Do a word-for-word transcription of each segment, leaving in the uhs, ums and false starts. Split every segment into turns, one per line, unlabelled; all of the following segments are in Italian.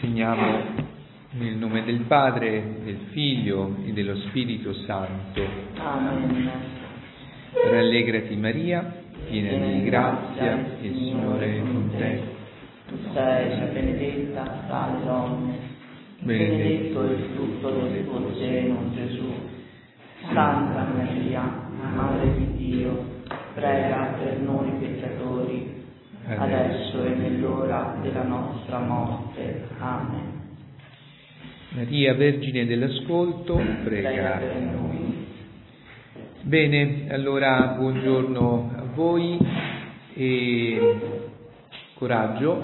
Finiamo nel nome del Padre, del Figlio e dello Spirito Santo.
Amen.
Rallegrati Maria, piena di grazia, il Signore è con te.
Tu sei la benedetta tra le donne, benedetto è il frutto del tuo seno, Gesù. Santa Maria, Madre di Dio, prega per noi peccatori, adesso e nell'ora della nostra morte. Amen.
Maria, Vergine dell'Ascolto, prega per noi. Bene, allora buongiorno a voi e coraggio.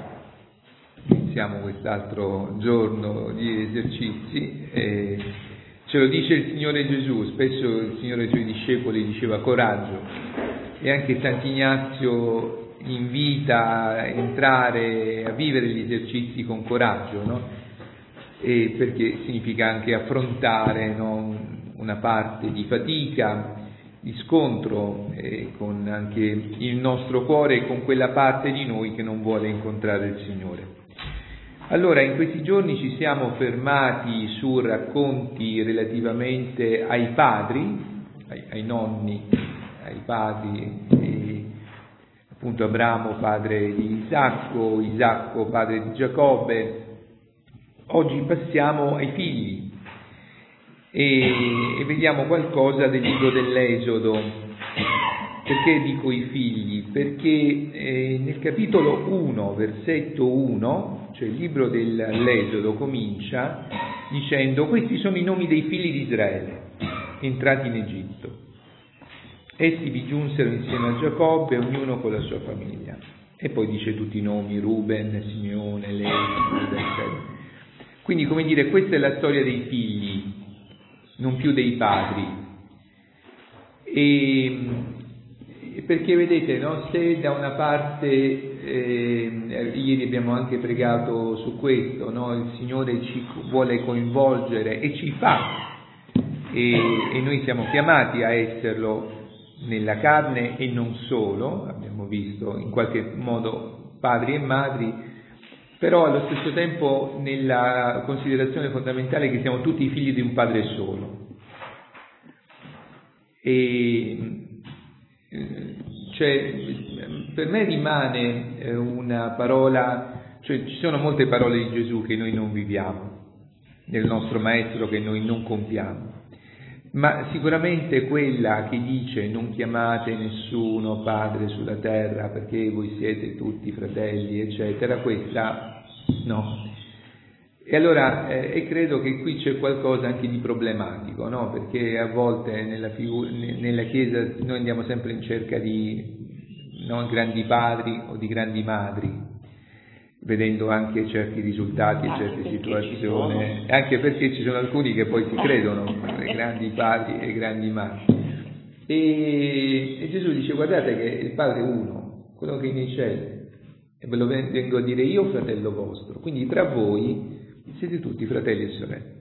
Iniziamo quest'altro giorno di esercizi. E ce lo dice il Signore Gesù, spesso il Signore ai Suoi discepoli diceva coraggio, e anche Sant'Ignazio invita a entrare, a vivere gli esercizi con coraggio, no? E perché significa anche affrontare, no, una parte di fatica, di scontro eh, con anche il nostro cuore e con quella parte di noi che non vuole incontrare il Signore. Allora, in questi giorni ci siamo fermati su racconti relativamente ai padri, ai, ai nonni, ai padri, e appunto Abramo padre di Isacco, Isacco padre di Giacobbe. Oggi passiamo ai figli e, e vediamo qualcosa del libro dell'Esodo. Perché dico i figli? Perché eh, nel capitolo uno, versetto uno, cioè il libro dell'Esodo comincia dicendo: questi sono i nomi dei figli di Israele entrati in Egitto. Essi vi giunsero insieme a Giacobbe, ognuno con la sua famiglia. E poi dice tutti i nomi: Ruben, Simeone, Levi, eccetera. Quindi, come dire, questa è la storia dei figli, non più dei padri. E perché vedete, no? Se da una parte, eh, ieri abbiamo anche pregato su questo, no? Il Signore ci vuole coinvolgere e ci fa, e, e noi siamo chiamati a esserlo nella carne e non solo, abbiamo visto in qualche modo padri e madri, però allo stesso tempo nella considerazione fondamentale che siamo tutti i figli di un padre solo. E cioè, per me rimane una parola, cioè ci sono molte parole di Gesù che noi non viviamo, del nostro Maestro che noi non compiamo, ma sicuramente quella che dice: non chiamate nessuno padre sulla terra perché voi siete tutti fratelli, eccetera, questa no. E allora eh, e credo che qui c'è qualcosa anche di problematico, no? Perché a volte nella, figu- nella Chiesa noi andiamo sempre in cerca di, no, grandi padri o di grandi madri, vedendo anche certi risultati e certe situazioni, anche perché ci sono alcuni che poi si credono grandi padri e grandi madri. E, e Gesù dice: guardate che il Padre è uno, quello che è nei cieli, e ve lo vengo a dire io, fratello vostro. Quindi tra voi siete tutti fratelli e sorelle.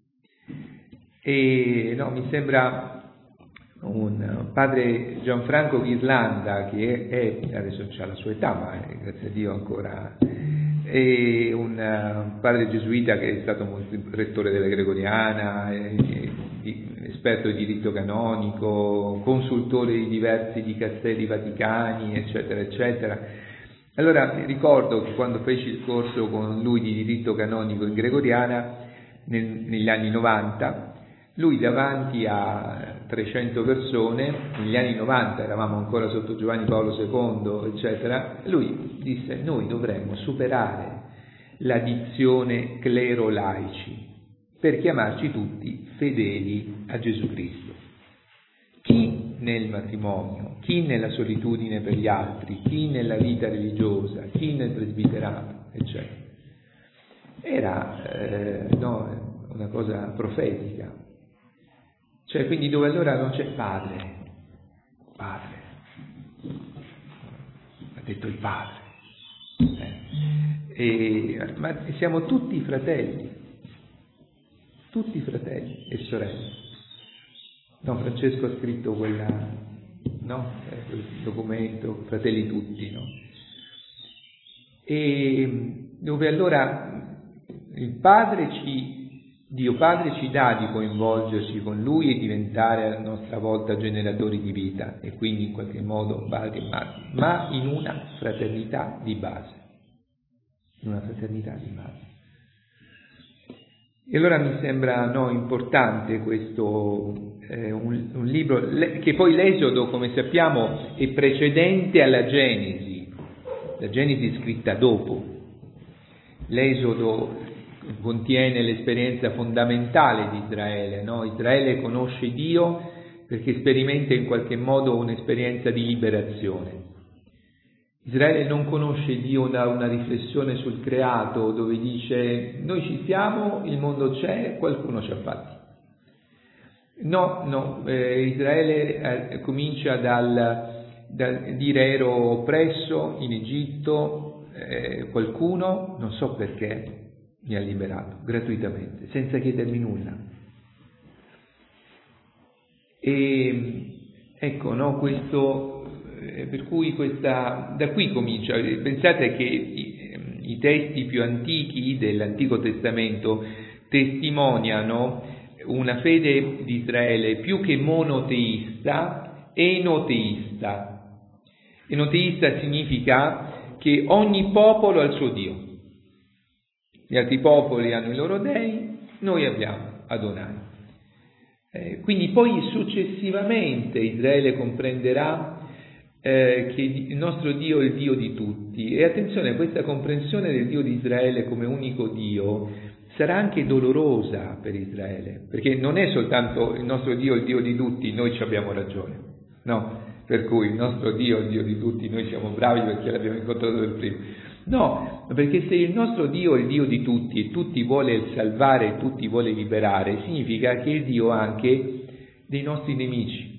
E no, mi sembra un padre Gianfranco Ghirlanda, che è, è adesso c'ha la sua età, ma è, grazie a Dio ancora, è un padre gesuita che è stato molto rettore della Gregoriana, è, è, è esperto di diritto canonico, consultore di diversi dicasteri vaticani, eccetera, eccetera. Allora ricordo che quando feci il corso con lui di diritto canonico in Gregoriana nel, negli anni novanta, lui davanti a trecento persone, negli anni novanta eravamo ancora sotto Giovanni Paolo secondo, eccetera, lui disse: noi dovremmo superare la dizione clero-laici per chiamarci tutti fedeli a Gesù Cristo. Chi nel matrimonio, chi nella solitudine per gli altri, chi nella vita religiosa, chi nel presbiterato, eccetera. Era eh, no, una cosa profetica. Cioè, quindi dove allora non c'è padre, padre, ha detto il padre, eh. E, ma siamo tutti fratelli, tutti fratelli e sorelle. No, Francesco ha scritto quella, no, quel documento, Fratelli tutti, no? E dove allora il Padre ci, Dio Padre ci dà di coinvolgerci con Lui e diventare a nostra volta generatori di vita, e quindi in qualche modo padri e madri, ma in una fraternità di base, in una fraternità di base. E allora mi sembra no, importante questo, eh, un, un libro, le, che poi l'Esodo, come sappiamo, è precedente alla Genesi, la Genesi è scritta dopo. L'Esodo contiene l'esperienza fondamentale di Israele, no? Israele conosce Dio perché sperimenta in qualche modo un'esperienza di liberazione. Israele non conosce Dio da una riflessione sul creato dove dice noi ci siamo, il mondo c'è, qualcuno ci ha fatti. No, no, eh, Israele eh, comincia dal, dal dire ero oppresso in Egitto, eh, qualcuno, non so perché, mi ha liberato gratuitamente, senza chiedermi nulla. E ecco, no, questo... Per cui questa, da qui comincia, pensate che i, i testi più antichi dell'Antico Testamento testimoniano una fede di Israele più che monoteista, enoteista. Enoteista significa che ogni popolo ha il suo Dio. Gli altri popoli hanno i loro dei, noi abbiamo Adonai. Eh, quindi poi successivamente Israele comprenderà Eh, che il nostro Dio è il Dio di tutti, e attenzione, questa comprensione del Dio di Israele come unico Dio sarà anche dolorosa per Israele, perché non è soltanto il nostro Dio è il Dio di tutti, noi ci abbiamo ragione, no, per cui il nostro Dio è il Dio di tutti, noi siamo bravi perché l'abbiamo incontrato per primo, no, perché se il nostro Dio è il Dio di tutti e tutti vuole salvare e tutti vuole liberare, significa che il Dio ha anche dei nostri nemici,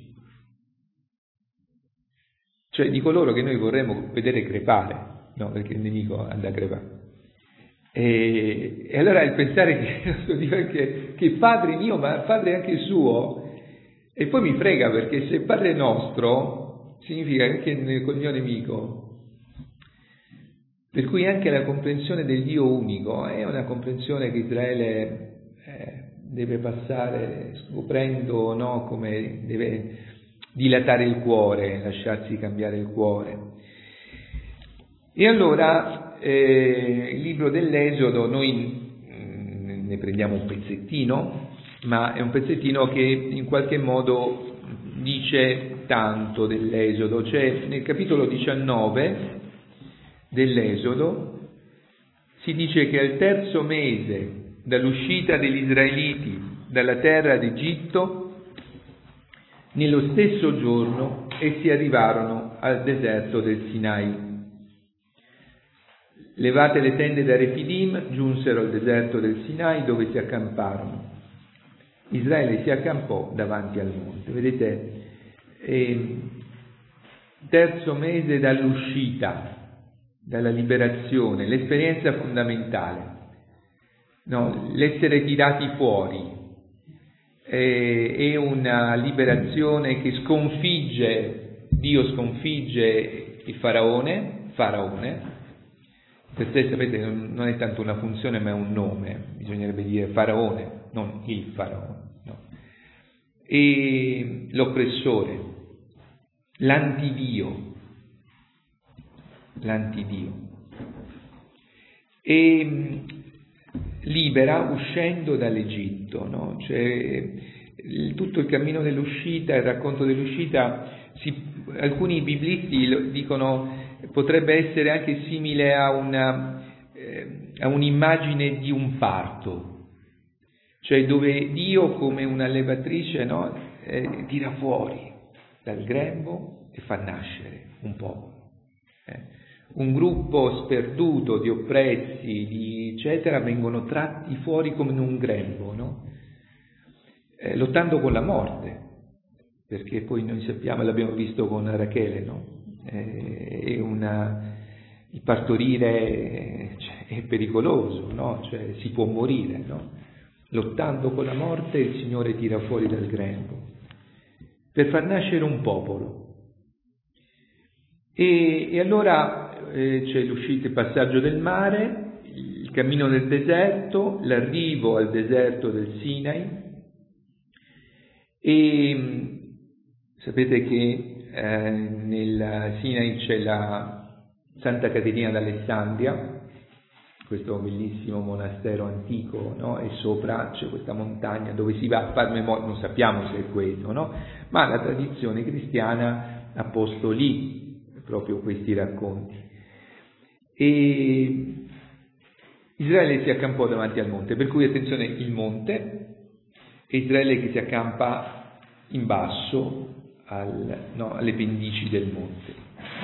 cioè di coloro che noi vorremmo vedere crepare, no, perché il nemico anda a crepare. E, e allora il pensare che, non so dire, che, che padre mio, ma padre anche suo, e poi mi frega perché se padre nostro significa anche col mio nemico. Per cui anche la comprensione del Dio unico è una comprensione che Israele eh, deve passare scoprendo, no, come deve dilatare il cuore, lasciarsi cambiare il cuore. E allora eh, il libro dell'Esodo noi mh, ne prendiamo un pezzettino, ma è un pezzettino che in qualche modo dice tanto dell'Esodo. Cioè nel capitolo diciannove dell'Esodo si dice che al terzo mese dall'uscita degli Israeliti dalla terra d'Egitto, nello stesso giorno essi arrivarono al deserto del Sinai. Levate le tende da Refidim, giunsero al deserto del Sinai dove si accamparono. Israele si accampò davanti al monte. Vedete, eh, terzo mese dall'uscita, dalla liberazione, l'esperienza fondamentale, no, l'essere tirati fuori. È una liberazione che sconfigge, Dio sconfigge il faraone, faraone, per sé sapete non è tanto una funzione ma è un nome, bisognerebbe dire faraone, non il faraone, no. E l'oppressore, l'antidio, l'antidio, e libera uscendo dall'Egitto, no? Cioè, il, tutto il cammino dell'uscita, il racconto dell'uscita, si, alcuni biblisti lo dicono potrebbe essere anche simile a una eh, a un'immagine di un parto, cioè dove Dio come una levatrice, no? eh, tira fuori dal grembo e fa nascere un popolo. Eh. Un gruppo sperduto di oppressi, di eccetera, vengono tratti fuori come in un grembo, no? Eh, lottando con la morte, perché poi noi sappiamo, l'abbiamo visto con Rachele, no? Eh, è una, il partorire cioè, è pericoloso, no? Cioè, si può morire, no? Lottando con la morte il Signore tira fuori dal grembo per far nascere un popolo. E, e allora eh, c'è l'uscita, il passaggio del mare, il cammino nel deserto, l'arrivo al deserto del Sinai, e sapete che eh, nel Sinai c'è la Santa Caterina d'Alessandria, questo bellissimo monastero antico, no? E sopra c'è questa montagna dove si va a far memoria, non sappiamo se è quello, no? Ma la tradizione cristiana ha posto lì proprio questi racconti. E Israele si accampò davanti al monte, per cui attenzione, il monte, e Israele che si accampa in basso al, no, alle pendici del monte.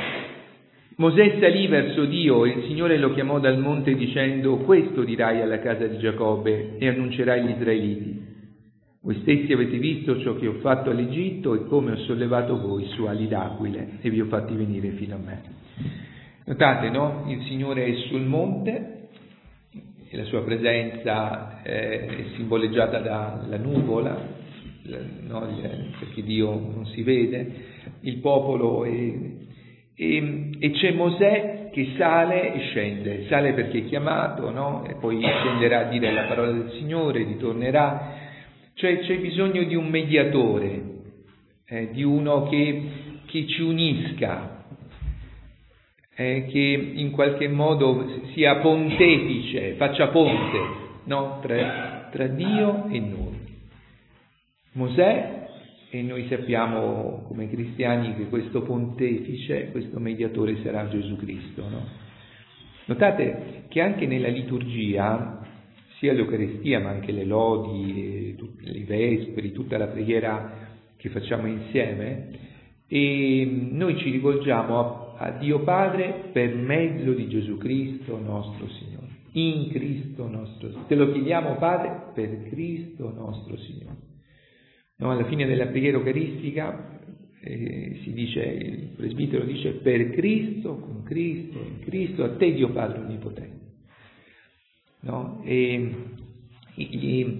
Mosè salì verso Dio e il Signore lo chiamò dal monte dicendo: questo dirai alla casa di Giacobbe e annuncerai agli israeliti: voi stessi avete visto ciò che ho fatto all'Egitto e come ho sollevato voi su ali d'aquile e vi ho fatti venire fino a me. Notate, no? Il Signore è sul monte e la sua presenza è simboleggiata dalla nuvola, no? Perché Dio non si vede, il popolo è... E, e c'è Mosè che sale e scende, sale perché è chiamato, no? E poi scenderà a dire la parola del Signore, ritornerà, cioè c'è bisogno di un mediatore, eh, di uno che, che ci unisca, eh, che in qualche modo sia pontefice, faccia ponte, no? tra, tra Dio e noi. Mosè. E noi sappiamo come cristiani che questo pontefice, questo mediatore sarà Gesù Cristo, no? Notate che anche nella liturgia, sia l'Eucaristia ma anche le lodi, i vesperi, tutta la preghiera che facciamo insieme, e noi ci rivolgiamo a, a Dio Padre per mezzo di Gesù Cristo nostro Signore, in Cristo nostro Signore. Te lo chiediamo Padre per Cristo nostro Signore. No, alla fine della preghiera eucaristica eh, si dice, il presbitero dice: per Cristo, con Cristo, in Cristo, a te Dio Padre Onnipotente. No? E, e,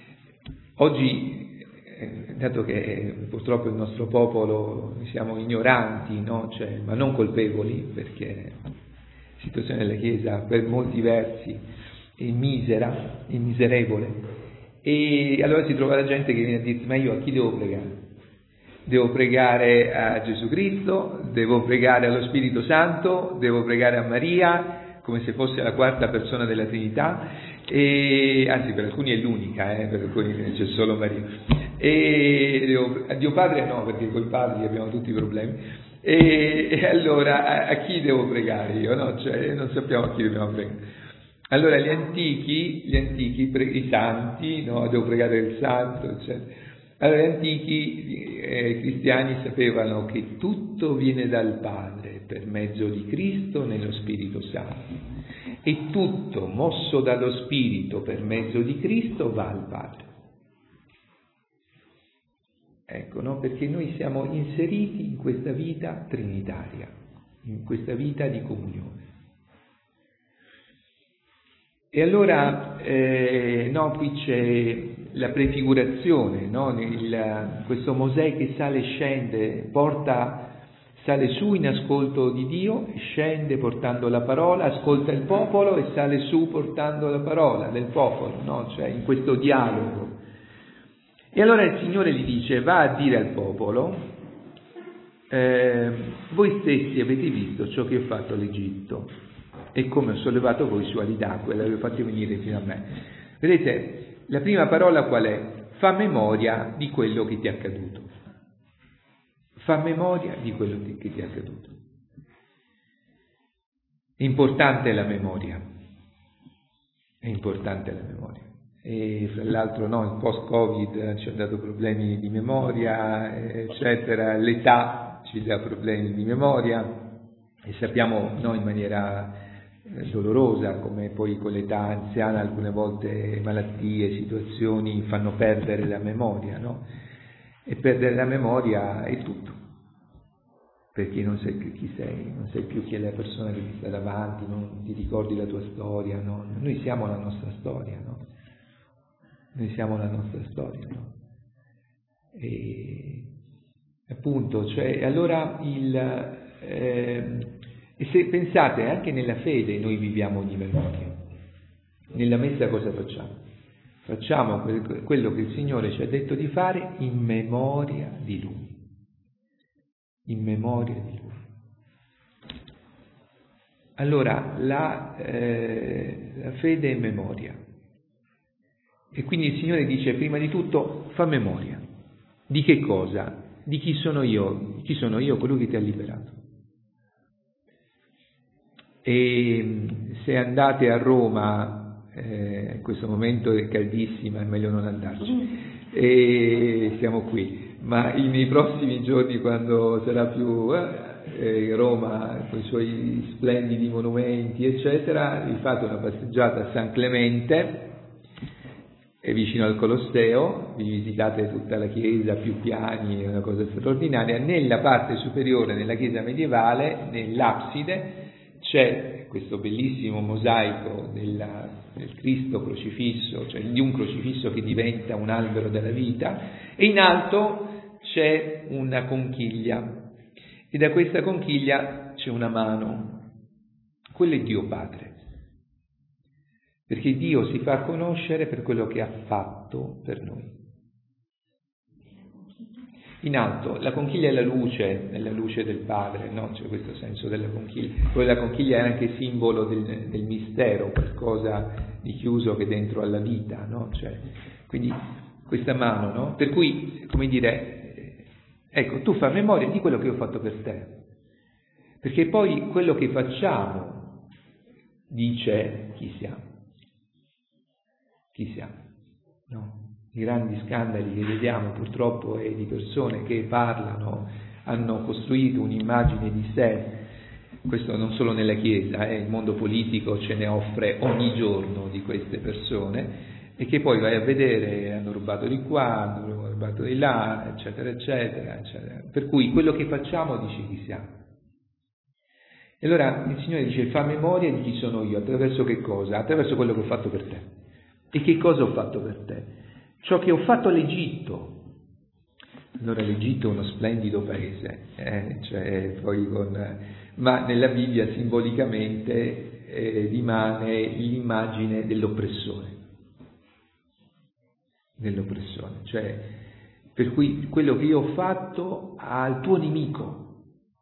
oggi, eh, dato che purtroppo il nostro popolo siamo ignoranti, no? Cioè, ma non colpevoli, perché la situazione della Chiesa per molti versi è misera, è miserevole. E allora si trova la gente che viene a dirti: ma io a chi devo pregare? Devo pregare a Gesù Cristo, devo pregare allo Spirito Santo, devo pregare a Maria, come se fosse la quarta persona della Trinità, e, anzi per alcuni è l'unica, eh, per alcuni c'è solo Maria. E devo, a Dio Padre no, perché con i padri abbiamo tutti i problemi. E, e allora a, a chi devo pregare io? No? Cioè, non sappiamo a chi dobbiamo pregare. Allora gli antichi, gli antichi pre- i santi, no? Devo pregare il santo, eccetera. Allora gli antichi eh, cristiani sapevano che tutto viene dal Padre per mezzo di Cristo nello Spirito Santo, e tutto mosso dallo Spirito per mezzo di Cristo va al Padre. Ecco, no? Perché noi siamo inseriti in questa vita trinitaria, in questa vita di comunione. E allora, eh, no, qui c'è la prefigurazione, no? Il, questo Mosè che sale e scende, porta, sale su in ascolto di Dio, scende portando la parola, ascolta il popolo e sale su portando la parola del popolo, no? Cioè in questo dialogo. E allora il Signore gli dice: va a dire al popolo, eh, voi stessi avete visto ciò che ho fatto all'Egitto e come ho sollevato voi su ali d'acqua e l'avevo fatto venire fino a me. Vedete, la prima parola qual è? Fa memoria di quello che ti è accaduto. Fa memoria di quello che ti è accaduto. È importante la memoria. È importante la memoria. E fra l'altro no, il post-Covid ci ha dato problemi di memoria, eccetera. L'età ci dà problemi di memoria e sappiamo noi in maniera dolorosa come poi con l'età anziana alcune volte malattie, situazioni fanno perdere la memoria, no? E perdere la memoria è tutto, perché non sai più chi sei, non sai più chi è la persona che ti sta davanti, non ti ricordi la tua storia, no? Noi siamo la nostra storia, no? Noi siamo la nostra storia, no? E appunto, cioè, allora il eh, e se pensate, anche nella fede noi viviamo di memoria, nella messa cosa facciamo? Facciamo quello che il Signore ci ha detto di fare in memoria di Lui. In memoria di Lui. Allora, la, eh, la fede è memoria. E quindi il Signore dice, prima di tutto, fa memoria. Di che cosa? Di chi sono io? Chi sono io? Colui che ti ha liberato. E se andate a Roma, eh, in questo momento è caldissima, è meglio non andarci, e siamo qui, ma nei prossimi giorni, quando sarà più eh, Roma con i suoi splendidi monumenti eccetera, vi fate una passeggiata a San Clemente, è vicino al Colosseo, vi visitate tutta la chiesa, più piani, è una cosa straordinaria. Nella parte superiore, nella chiesa medievale, nell'abside, c'è questo bellissimo mosaico della, del Cristo crocifisso, cioè di un crocifisso che diventa un albero della vita, e in alto c'è una conchiglia, e da questa conchiglia c'è una mano. Quello è Dio Padre, perché Dio si fa conoscere per quello che ha fatto per noi. In alto, la conchiglia è la luce, è la luce del Padre, no? C'è questo senso della conchiglia. Poi la conchiglia è anche simbolo del, del mistero, qualcosa di chiuso che dentro alla vita, no? Cioè, quindi questa mano, no? Per cui, come dire, ecco, tu fai memoria di quello che ho fatto per te, perché poi quello che facciamo dice chi siamo. Chi siamo, no? I grandi scandali che vediamo purtroppo è di persone che parlano, hanno costruito un'immagine di sé, questo non solo nella Chiesa, eh, il mondo politico ce ne offre ogni giorno di queste persone, e che poi vai a vedere, hanno rubato di qua, hanno rubato di là, eccetera, eccetera, eccetera. Per cui quello che facciamo dice chi siamo. E allora il Signore dice, fa memoria di chi sono io, attraverso che cosa? Attraverso quello che ho fatto per te. E che cosa ho fatto per te? Ciò che ho fatto all'Egitto. Allora l'Egitto è uno splendido paese, eh? Cioè, poi con, ma nella Bibbia simbolicamente eh, rimane l'immagine dell'oppressore. Dell'oppressore, cioè per cui quello che io ho fatto al tuo nemico,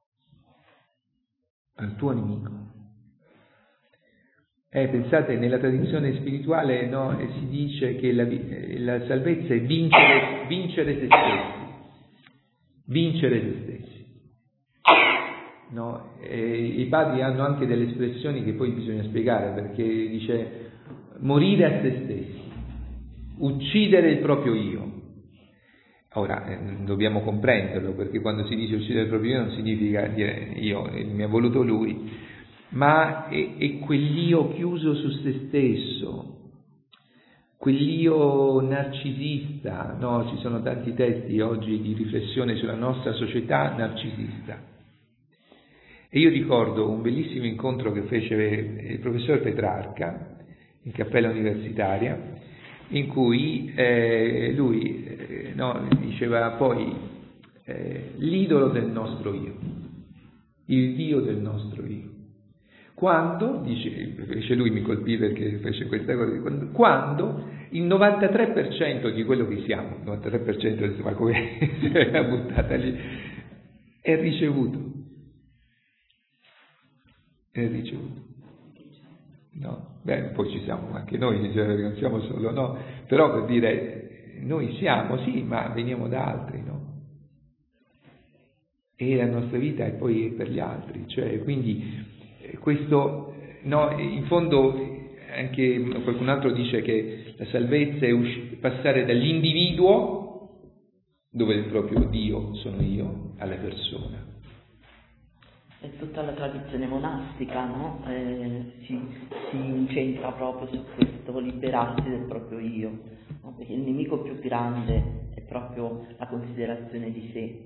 al tuo nemico. Eh, pensate, nella tradizione spirituale, no, si dice che la, la salvezza è vincere, vincere se stessi, vincere se stessi. No? E i padri hanno anche delle espressioni che poi bisogna spiegare, perché dice morire a se stessi, uccidere il proprio io. Ora, eh, dobbiamo comprenderlo, perché quando si dice uccidere il proprio io non significa dire io, mi ha voluto lui, ma è, è quell'io chiuso su se stesso, quell'io narcisista, no? Ci sono tanti testi oggi di riflessione sulla nostra società narcisista. E io ricordo un bellissimo incontro che fece il professor Petrarca in Cappella Universitaria, in cui eh, lui eh, no, diceva poi eh, l'idolo del nostro io, il Dio del nostro io. Quando, dice, dice lui, mi colpì perché fece questa cosa, quando, quando il novantatré per cento di quello che siamo, il novantatré per cento insomma come è buttata lì, è ricevuto, è ricevuto, no? Beh, poi ci siamo anche noi, cioè, non siamo solo, no? Però per dire, noi siamo, sì, ma veniamo da altri, no? E la nostra vita è poi per gli altri, cioè, quindi questo, no, in fondo anche qualcun altro dice che la salvezza è usci- passare dall'individuo, dove il proprio Dio sono io, alla persona.
E tutta la tradizione monastica, no? Eh, si, si incentra proprio su questo liberarsi del proprio io, no? Perché il nemico più grande è proprio la considerazione di sé.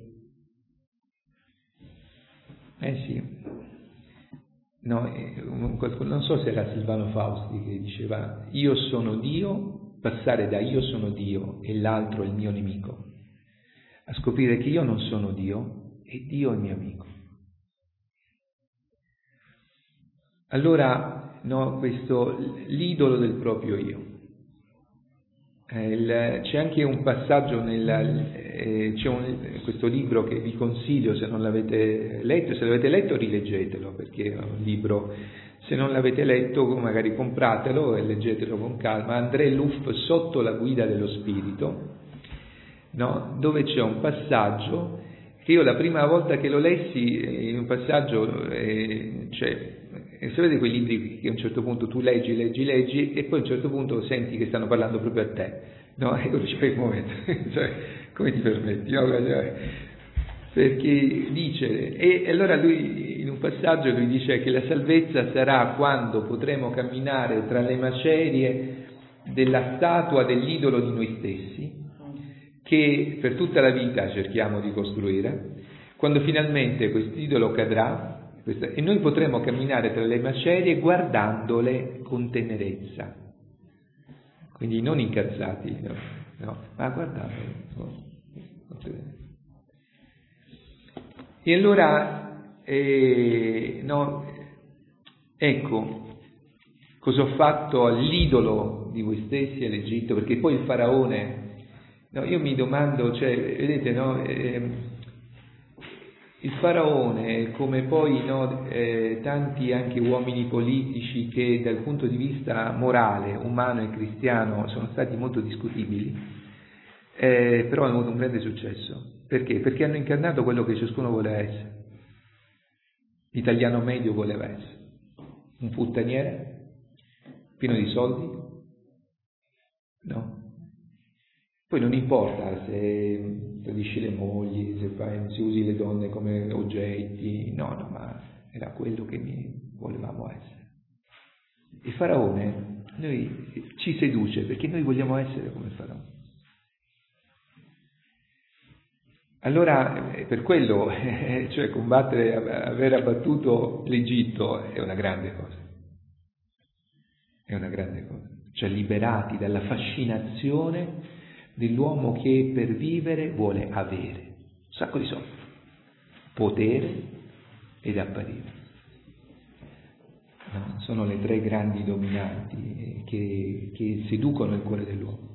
Eh sì. No, non so se era Silvano Fausti che diceva io sono Dio, passare da io sono Dio e l'altro è il mio nemico, a scoprire che io non sono Dio e Dio è il mio amico. Allora no, questo l'idolo del proprio io. Eh, il, c'è anche un passaggio nel eh, c'è un, questo libro che vi consiglio, se non l'avete letto, se l'avete letto rileggetelo, perché è un libro, se non l'avete letto magari compratelo e leggetelo con calma. André Luff, Sotto la guida dello spirito, no? Dove c'è un passaggio che io la prima volta che lo lessi, in un passaggio eh, cioè, se vedete quei libri che a un certo punto tu leggi, leggi, leggi e poi a un certo punto senti che stanno parlando proprio a te, no? E tu dici, un momento, cioè, come ti permetti? No? Perché dice, e allora lui in un passaggio lui dice che la salvezza sarà quando potremo camminare tra le macerie della statua dell'idolo di noi stessi, che per tutta la vita cerchiamo di costruire, quando finalmente quest'idolo cadrà, e noi potremo camminare tra le macerie guardandole con tenerezza, quindi non incazzati, no, no, ma guardandole con tenerezza. E allora, eh, no, ecco, cosa ho fatto all'idolo di voi stessi all'Egitto, perché poi il faraone, no, io mi domando, cioè, vedete, no, eh, il faraone, come poi no, eh, tanti anche uomini politici che dal punto di vista morale, umano e cristiano sono stati molto discutibili, eh, però hanno avuto un grande successo. Perché? Perché hanno incarnato quello che ciascuno voleva essere. L'italiano medio voleva essere un puttaniere, pieno di soldi, no? Poi non importa se tradisci le mogli, se, fai, se usi le donne come oggetti, no, no, ma era quello che mi volevamo essere. Il faraone noi, ci seduce perché noi vogliamo essere come il faraone. Allora, per quello, cioè combattere, aver abbattuto l'Egitto è una grande cosa. È una grande cosa. Cioè liberati dalla fascinazione dell'uomo che per vivere vuole avere un sacco di soldi, potere ed apparire. No? Sono le tre grandi dominanti che, che seducono il cuore dell'uomo.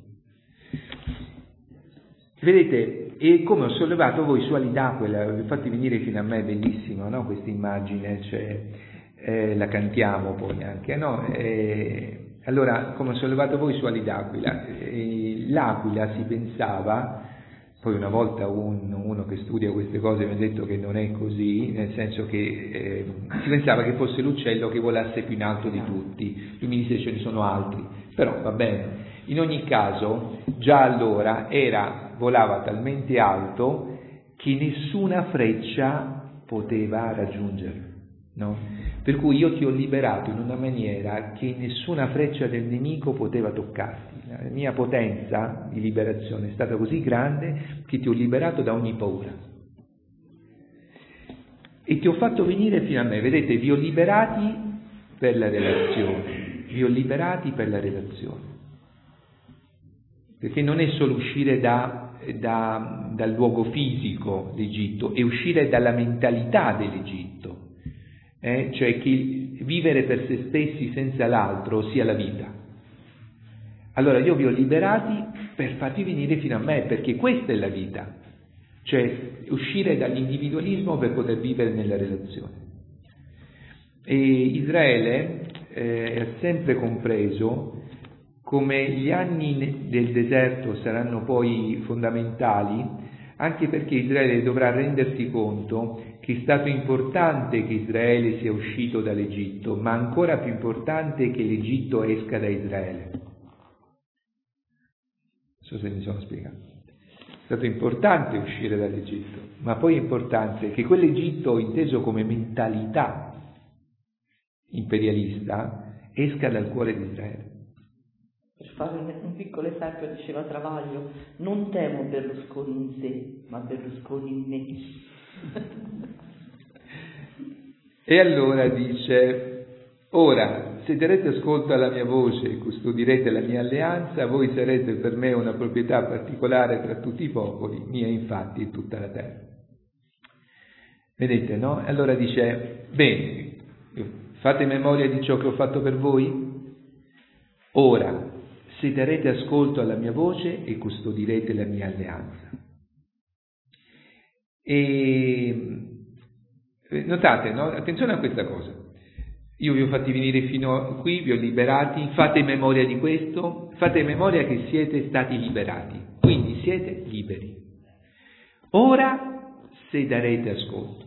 Vedete, e come ho sollevato voi su ali d'Aquila, vi fate venire fino a me, è bellissimo, no? Questa immagine, cioè, eh, la cantiamo poi anche, no? Eh, allora, come ho sollevato voi su ali d'Aquila, eh, l'Aquila si pensava, poi una volta un, uno che studia queste cose mi ha detto che non è così, nel senso che eh, si pensava che fosse l'uccello che volasse più in alto di tutti, lui mi disse ce ne sono altri, però va bene. In ogni caso, già allora era, volava talmente alto che nessuna freccia poteva raggiungerlo, no? Per cui io ti ho liberato in una maniera che nessuna freccia del nemico poteva toccarti. La mia potenza di liberazione è stata così grande che ti ho liberato da ogni paura. E ti ho fatto venire fino a me. Vedete, vi ho liberati per la relazione, vi ho liberati per la relazione. Perché non è solo uscire da, da, dal luogo fisico d'Egitto, è uscire dalla mentalità dell'Egitto, eh? Cioè che vivere per se stessi senza l'altro sia la vita. Allora io vi ho liberati per farvi venire fino a me, perché questa è la vita, cioè uscire dall'individualismo per poter vivere nella relazione. E Israele eh, ha sempre compreso come gli anni del deserto saranno poi fondamentali, anche perché Israele dovrà rendersi conto che è stato importante che Israele sia uscito dall'Egitto, ma ancora più importante che l'Egitto esca da Israele. Non so se mi sono spiegato. È stato importante uscire dall'Egitto, ma poi è importante che quell'Egitto, inteso come mentalità imperialista, esca dal cuore di Israele.
Per fare un piccolo esempio, diceva Travaglio, non temo Berlusconi in sé, ma Berlusconi in me.
E allora dice, ora, se darete ascolto alla mia voce e custodirete la mia alleanza, voi sarete per me una proprietà particolare tra tutti i popoli, mia infatti in tutta la terra. Vedete, no? Allora dice, bene, Fate memoria di ciò che ho fatto per voi? Ora, se darete ascolto alla mia voce e custodirete la mia alleanza. E notate, no? Attenzione a questa cosa. Io vi ho fatti venire fino a qui, vi ho liberati, fate memoria di questo, fate memoria che siete stati liberati, quindi siete liberi. Ora, se darete ascolto.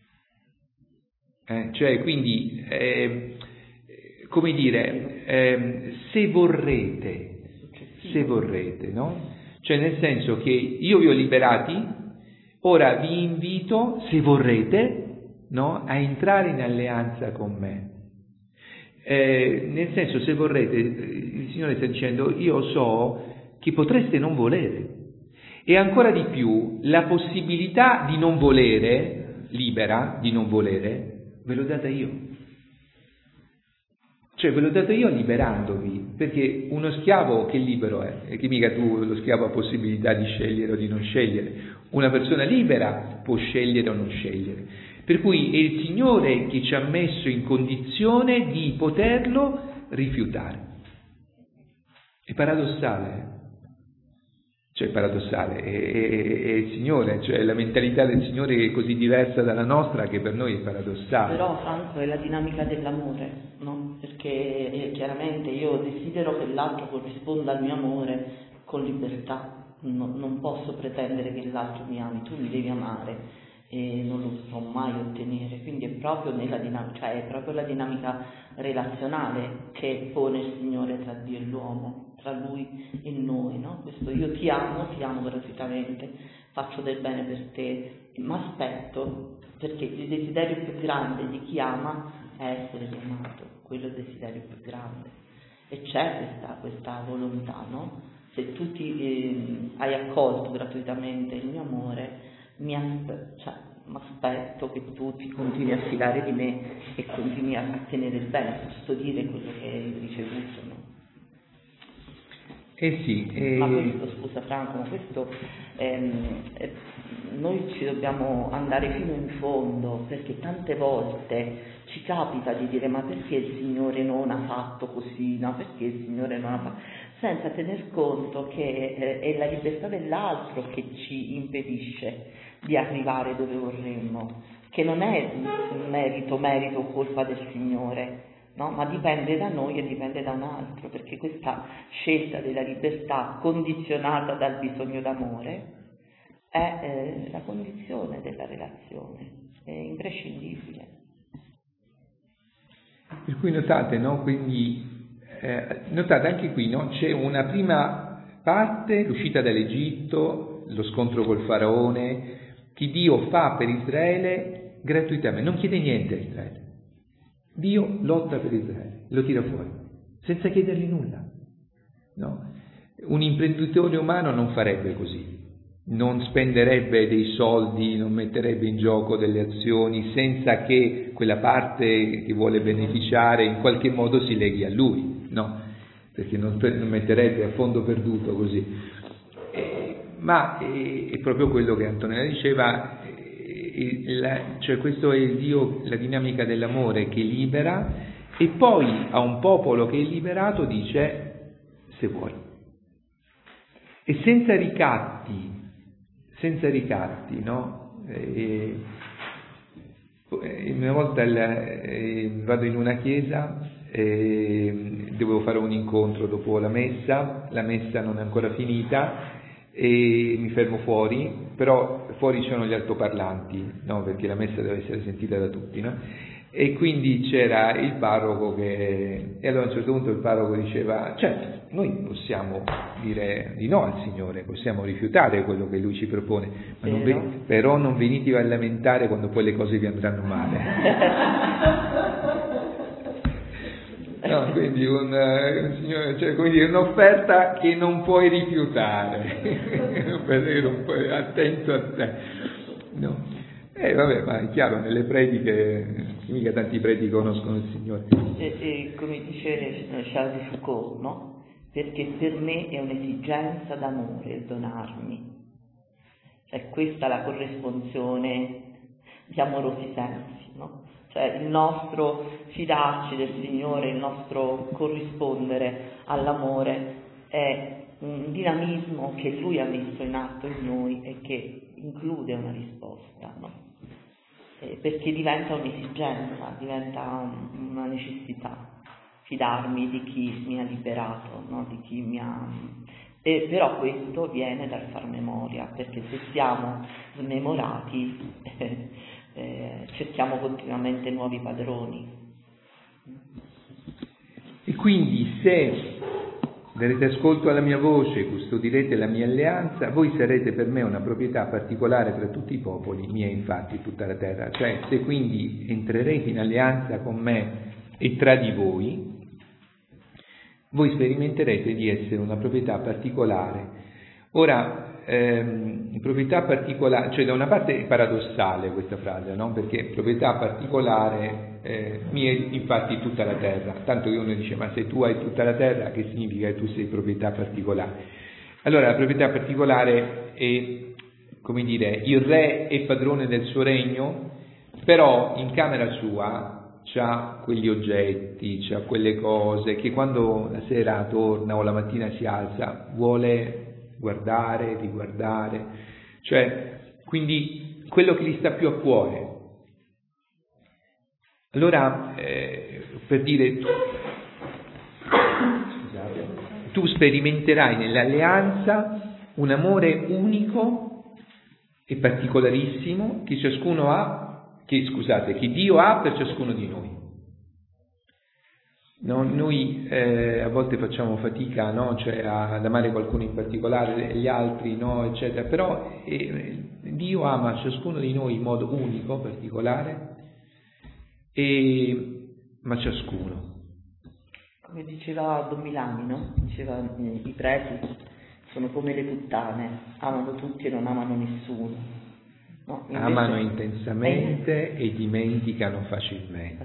Eh, cioè, quindi, eh, come dire, eh, se vorrete, se vorrete, no? Cioè, nel senso che io vi ho liberati, ora vi invito, se vorrete, no, a entrare in alleanza con me. Eh, nel senso, se vorrete, il Signore sta dicendo, io so che potreste non volere, e ancora di più, la possibilità di non volere, libera, di non volere, ve l'ho data io. Cioè, ve l'ho data io liberandovi, perché uno schiavo che libero è, e che mica tu, lo schiavo, ha possibilità di scegliere o di non scegliere. Una persona libera può scegliere o non scegliere. Per cui è il Signore che ci ha messo in condizione di poterlo rifiutare. È paradossale, eh? Cioè è paradossale, è, è, è il Signore, cioè la mentalità del Signore è così diversa dalla nostra che per noi è paradossale.
Però Franco è la dinamica dell'amore, no? Perché eh, chiaramente io desidero che l'altro corrisponda al mio amore con libertà, no, non posso pretendere che l'altro mi ami, tu mi devi amare e non lo potrò mai ottenere, quindi è proprio nella dinamica, cioè è proprio la dinamica relazionale che pone il Signore tra Dio e l'uomo, tra Lui e noi, no? Questo io ti amo, ti amo gratuitamente, faccio del bene per te, ma aspetto, perché il desiderio più grande di chi ama è essere amato, quello è il desiderio più grande, e c'è questa, questa volontà, no? Se tu ti, eh, hai accolto gratuitamente il mio amore, mi aspetto, cioè, aspetto che tu ti continui a fidare di me e continui a tenere il bene, a custodire quello che hai ricevuto, no?
Eh sì, eh...
Ma questo, scusa Franco, ma questo ehm, eh, noi ci dobbiamo andare fino in fondo, perché tante volte ci capita di dire ma perché il Signore non ha fatto così, no? Perché il Signore non ha fatto, senza tener conto che eh, è la libertà dell'altro che ci impedisce di arrivare dove vorremmo, che non è merito, merito o colpa del Signore, no? Ma dipende da noi e dipende da un altro, perché questa scelta della libertà condizionata dal bisogno d'amore è eh, la condizione della relazione, è imprescindibile.
Per cui notate, no? Quindi eh, notate anche qui, no? C'è una prima parte, l'uscita dall'Egitto, lo scontro col faraone, che Dio fa per Israele gratuitamente, non chiede niente a Israele. Dio lotta per Israele, lo tira fuori, senza chiedergli nulla. No? Un imprenditore umano non farebbe così, non spenderebbe dei soldi, non metterebbe in gioco delle azioni senza che quella parte che vuole beneficiare in qualche modo si leghi a lui, no? Perché non, non metterebbe a fondo perduto così. Eh, ma è, è proprio quello che Antonella diceva, eh, la, cioè questo è il Dio, la dinamica dell'amore che libera, e poi a un popolo che è liberato dice se vuoi, e senza ricatti, senza ricatti, no? E, una volta il, eh, vado in una chiesa, eh, dovevo fare un incontro dopo la messa, la messa non è ancora finita e mi fermo fuori, però fuori c'erano gli altoparlanti, no? Perché la messa deve essere sentita da tutti, no? E quindi c'era il parroco che, e allora a un certo punto il parroco diceva, certo, noi possiamo dire di no al Signore, possiamo rifiutare quello che Lui ci propone, ma non ve, però non venite a lamentare quando poi le cose vi andranno male. No, quindi un, un signore, cioè, come dire, un'offerta che non puoi rifiutare, non puoi, attento a te, no. Eh vabbè, ma è chiaro, nelle prediche, mica tanti preti conoscono il Signore.
E, e come dice Charles de Foucault, no? Perché per me è un'esigenza d'amore il donarmi. Cioè questa è la corrispondenza di amorosi sensi, no? Cioè il nostro fidarci del Signore, il nostro corrispondere all'amore è un dinamismo che Lui ha messo in atto in noi e che include una risposta, no? Eh, perché diventa un'esigenza, diventa un, una necessità, fidarmi di chi mi ha liberato, no? Di chi mi ha... E, però questo viene dal far memoria, perché se siamo smemorati eh, eh, cerchiamo continuamente nuovi padroni.
E quindi se darete ascolto alla mia voce, custodirete la mia alleanza, voi sarete per me una proprietà particolare tra tutti i popoli, mia infatti tutta la terra. Cioè, se quindi entrerete in alleanza con me e tra di voi, voi sperimenterete di essere una proprietà particolare. Ora, ehm, proprietà particolare, cioè da una parte è paradossale questa frase, no? Perché proprietà particolare, eh, mia infatti tutta la terra, tanto che uno dice ma se tu hai tutta la terra che significa che tu sei proprietà particolare? Allora la proprietà particolare è, come dire, il re è padrone del suo regno, però in camera sua c'ha quegli oggetti, c'ha quelle cose che quando la sera torna o la mattina si alza vuole guardare, riguardare, cioè quindi quello che gli sta più a cuore. Allora, eh, per dire, tu, scusate, tu sperimenterai nell'alleanza un amore unico e particolarissimo che ciascuno ha, che scusate, che Dio ha per ciascuno di noi. No, noi eh, a volte facciamo fatica, no? Cioè ad amare qualcuno in particolare, gli altri no, eccetera, però eh, Dio ama ciascuno di noi in modo unico, particolare, e, ma ciascuno.
Come diceva Don Milani, no? Diceva i preti sono come le puttane, amano tutti e non amano nessuno. No, invece...
amano intensamente e dimenticano facilmente.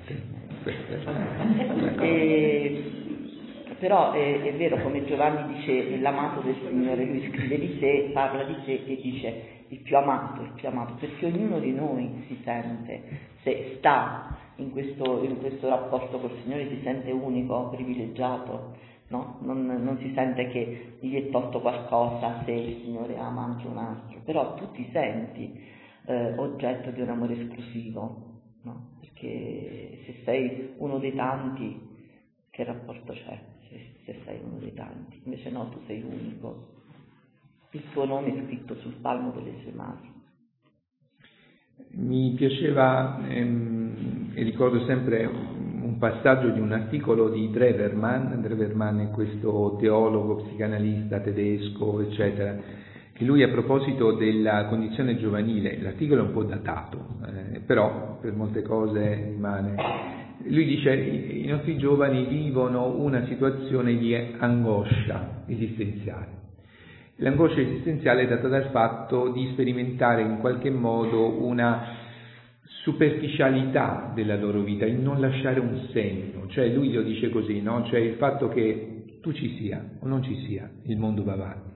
E, però è, è vero, come Giovanni dice, l'amato del Signore, lui scrive di sé, parla di sé e dice il più amato, il più amato, perché ognuno di noi si sente, se sta in questo, in questo rapporto col Signore, si sente unico, privilegiato, no? Non, non si sente che gli è tolto qualcosa se il Signore ama anche un altro, però tu ti senti Eh, oggetto di un amore esclusivo, no? Perché se sei uno dei tanti, che rapporto c'è se, se sei uno dei tanti? Invece no, tu sei unico, il tuo nome è scritto sul palmo delle sue mani.
Mi piaceva, ehm, e ricordo sempre un passaggio di un articolo di Dreverman. Dreverman è questo teologo, psicanalista tedesco, eccetera, che lui a proposito della condizione giovanile, l'articolo è un po' datato, eh, però per molte cose rimane. Lui dice i, i nostri giovani vivono una situazione di angoscia esistenziale. L'angoscia esistenziale è data dal fatto di sperimentare in qualche modo una superficialità della loro vita, il non lasciare un segno, cioè lui lo dice così, no? Cioè il fatto che tu ci sia o non ci sia, il mondo va avanti.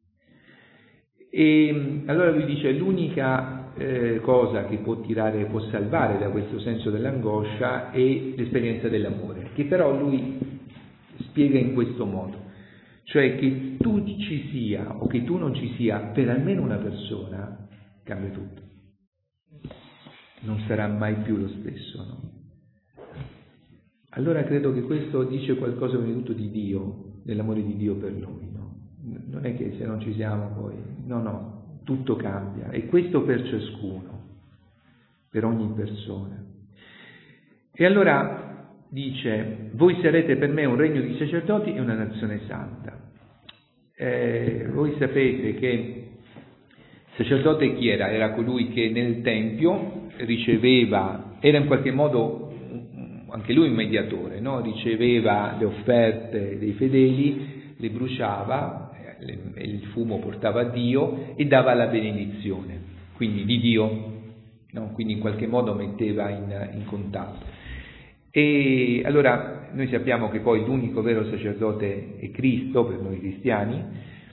E allora lui dice l'unica eh, cosa che può tirare, può salvare da questo senso dell'angoscia è l'esperienza dell'amore, che però lui spiega in questo modo, cioè che tu ci sia o che tu non ci sia per almeno una persona cambia tutto, non sarà mai più lo stesso, no? Allora credo che questo dice qualcosa venuto di Dio, dell'amore di Dio per noi, no? Non è che se non ci siamo poi, no, no, tutto cambia, e questo per ciascuno, per ogni persona. E allora dice, voi sarete per me un regno di sacerdoti e una nazione santa. Eh, voi sapete che il sacerdote chi era? Era colui che nel Tempio riceveva, era in qualche modo anche lui un mediatore, no? Riceveva le offerte dei fedeli, le bruciava, il fumo portava a Dio e dava la benedizione, quindi di Dio, no? Quindi in qualche modo metteva in, in contatto. E allora noi sappiamo che poi l'unico vero sacerdote è Cristo per noi cristiani,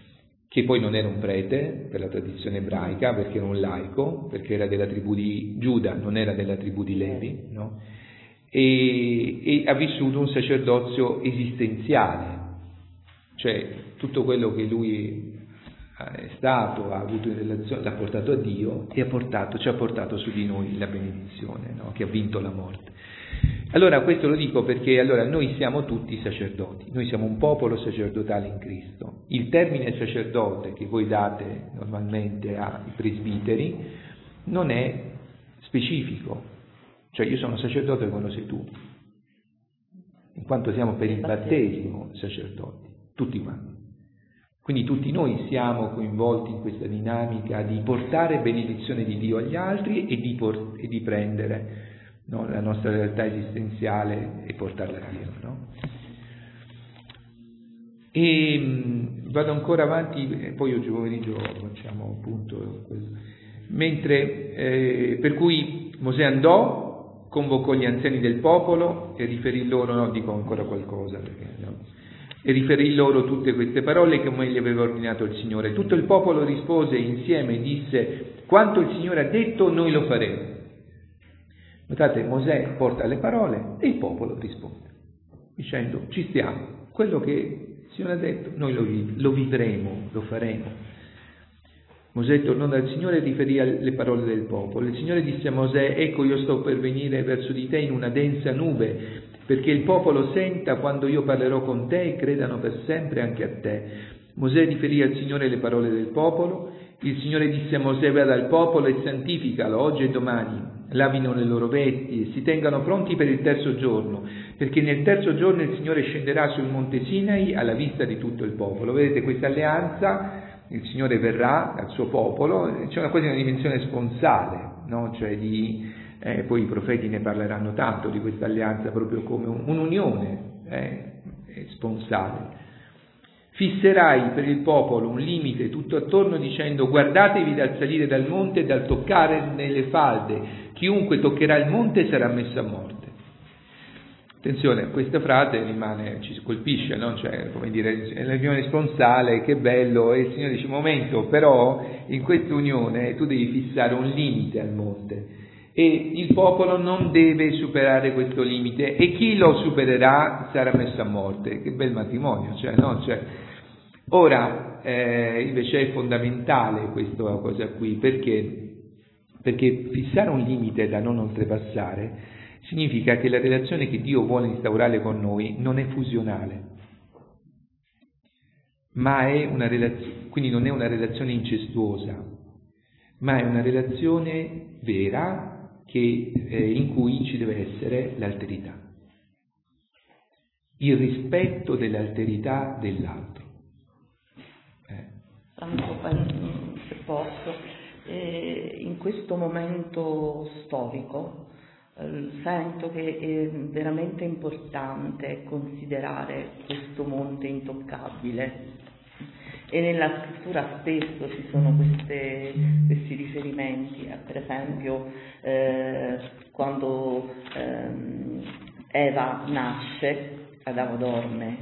che poi non era un prete per la tradizione ebraica, perché era un laico, perché era della tribù di Giuda, non era della tribù di Levi, no? E, e ha vissuto un sacerdozio esistenziale, cioè tutto quello che lui è stato, ha avuto in relazione, l'ha portato a Dio e ha portato, ci ha portato su di noi la benedizione, no? Che ha vinto la morte. Allora questo lo dico perché allora noi siamo tutti sacerdoti, noi siamo un popolo sacerdotale in Cristo. Il termine sacerdote che voi date normalmente ai presbiteri non è specifico, cioè io sono sacerdote quando sei tu, in quanto siamo per il battesimo sacerdoti, tutti quanti. Quindi tutti noi siamo coinvolti in questa dinamica di portare benedizione di Dio agli altri e di, por- e di prendere, no, la nostra realtà esistenziale e portarla a Dio, no? E mh, vado ancora avanti, e poi oggi pomeriggio facciamo appunto questo. Mentre eh, per cui Mosè andò, convocò gli anziani del popolo e riferì loro, no, dico ancora qualcosa perché no, e riferì loro tutte queste parole che gli aveva ordinato il Signore. Tutto il popolo rispose insieme e disse: quanto il Signore ha detto noi lo faremo. Notate, Mosè porta le parole e il popolo risponde dicendo: ci stiamo, quello che il Signore ha detto noi lo, lo vivremo, lo faremo. Mosè tornò dal Signore e riferì le parole del popolo. Il Signore disse a Mosè: ecco, io sto per venire verso di te in una densa nube, perché il popolo senta quando io parlerò con te e credano per sempre anche a te. Mosè riferì al Signore le parole del popolo. Il Signore disse a Mosè: vada al popolo e santificalo oggi e domani, lavino le loro vesti e si tengano pronti per il terzo giorno, perché nel terzo giorno il Signore scenderà sul monte Sinai alla vista di tutto il popolo. Vedete questa alleanza? Il Signore verrà al suo popolo, c'è una quasi una dimensione sponsale, no? Cioè di, eh, poi i profeti ne parleranno tanto di questa alleanza proprio come un, un'unione eh, sponsale. Fisserai per il popolo un limite tutto attorno dicendo: guardatevi dal salire dal monte e dal toccare nelle falde, chiunque toccherà il monte sarà messo a morte. Attenzione, questa frase rimane, ci colpisce, no? Cioè, come dire, è l'unione sponsale, che bello, e il Signore dice: momento, però in questa unione tu devi fissare un limite al monte e il popolo non deve superare questo limite, e chi lo supererà sarà messo a morte. Che bel matrimonio, cioè, no? Cioè, ora, eh, invece è fondamentale questa cosa qui, perché? Perché fissare un limite da non oltrepassare significa che la relazione che Dio vuole instaurare con noi non è fusionale, ma è una relazione, quindi non è una relazione incestuosa, ma è una relazione vera che, eh, in cui ci deve essere l'alterità, il rispetto dell'alterità dell'altro. Eh.
Franco, se posso, eh, in questo momento storico sento che è veramente importante considerare questo monte intoccabile, e nella scrittura spesso ci sono queste, questi riferimenti, per esempio eh, quando ehm, Eva nasce, Adamo dorme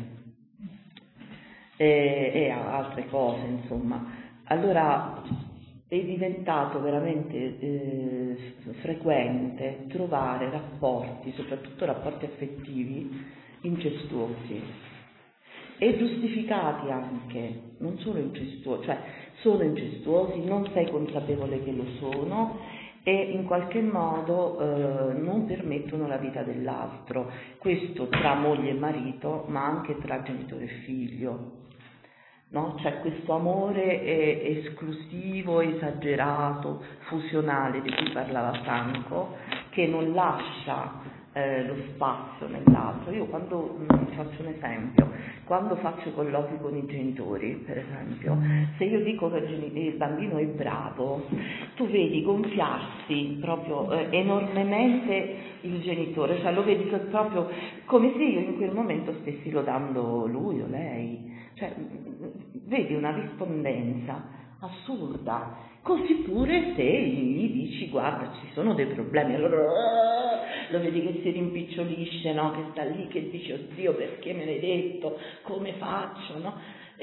e, e altre cose, insomma. Allora è diventato veramente eh, frequente trovare rapporti, soprattutto rapporti affettivi, incestuosi e giustificati anche, non solo incestuosi, cioè sono incestuosi, non sei consapevole che lo sono e in qualche modo eh, non permettono la vita dell'altro, questo tra moglie e marito, ma anche tra genitore e figlio. No? C'è questo amore eh, esclusivo, esagerato, fusionale di cui parlava Franco, che non lascia eh, lo spazio nell'altro. Io quando mh, faccio un esempio, quando faccio colloqui con i genitori, per esempio, se io dico che il bambino è bravo, tu vedi gonfiarsi proprio eh, enormemente il genitore, cioè lo vedi proprio come se io in quel momento stessi lodando lui o lei. Cioè, vedi una rispondenza assurda, così pure se gli dici guarda ci sono dei problemi, allora lo vedi che si rimpicciolisce, no? Che sta lì, che dice oddio perché me l'hai detto, come faccio, no? E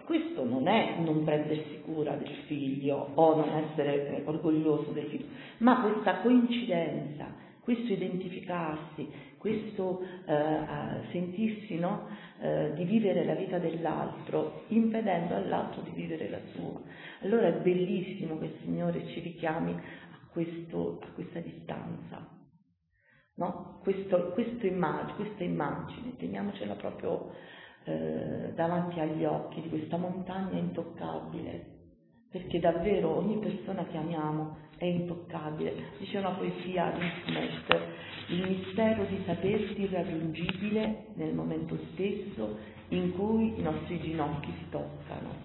questo non è non prendersi cura del figlio o non essere orgoglioso del figlio, ma questa coincidenza, questo identificarsi, questo eh, sentirsi, no, eh, di vivere la vita dell'altro, impedendo all'altro di vivere la sua. Allora è bellissimo che il Signore ci richiami a, questo, a questa distanza, no? Questo, questo immagine, questa immagine, teniamocela proprio eh, davanti agli occhi, di questa montagna intoccabile, perché davvero ogni persona che amiamo è intoccabile. Dice una poesia di Smith: il mistero di sapersi irraggiungibile nel momento stesso in cui i nostri ginocchi si toccano.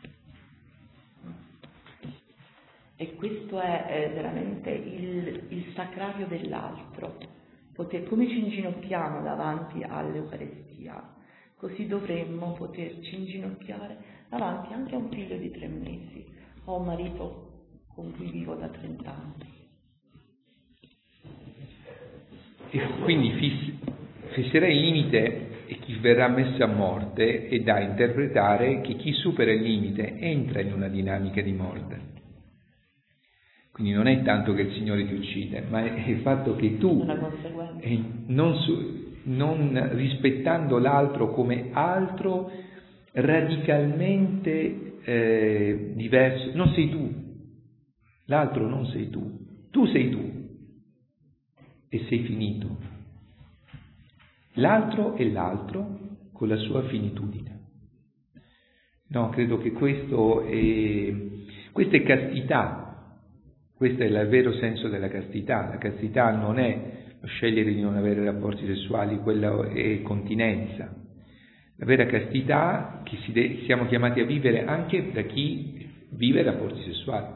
E questo è, è veramente il, il sacrario dell'altro. Poter, come ci inginocchiamo davanti all'Eucaristia, così dovremmo poterci inginocchiare davanti anche a un figlio di tre mesi o a un marito con cui vivo da trent'anni.
E quindi fiss- fisserà il limite e chi verrà messo a morte, è da interpretare che chi supera il limite entra in una dinamica di morte. Quindi non è tanto che il Signore ti uccide, ma è il fatto che tu, eh, non, su, non rispettando l'altro come altro, radicalmente eh, diverso, non sei tu, l'altro non sei tu, tu sei tu e sei finito. L'altro è l'altro con la sua finitudine. No, credo che questo è, questa è castità. Questo è il vero senso della castità. La castità non è lo scegliere di non avere rapporti sessuali, quella è continenza. La vera castità che si de- siamo chiamati a vivere anche da chi vive rapporti sessuali.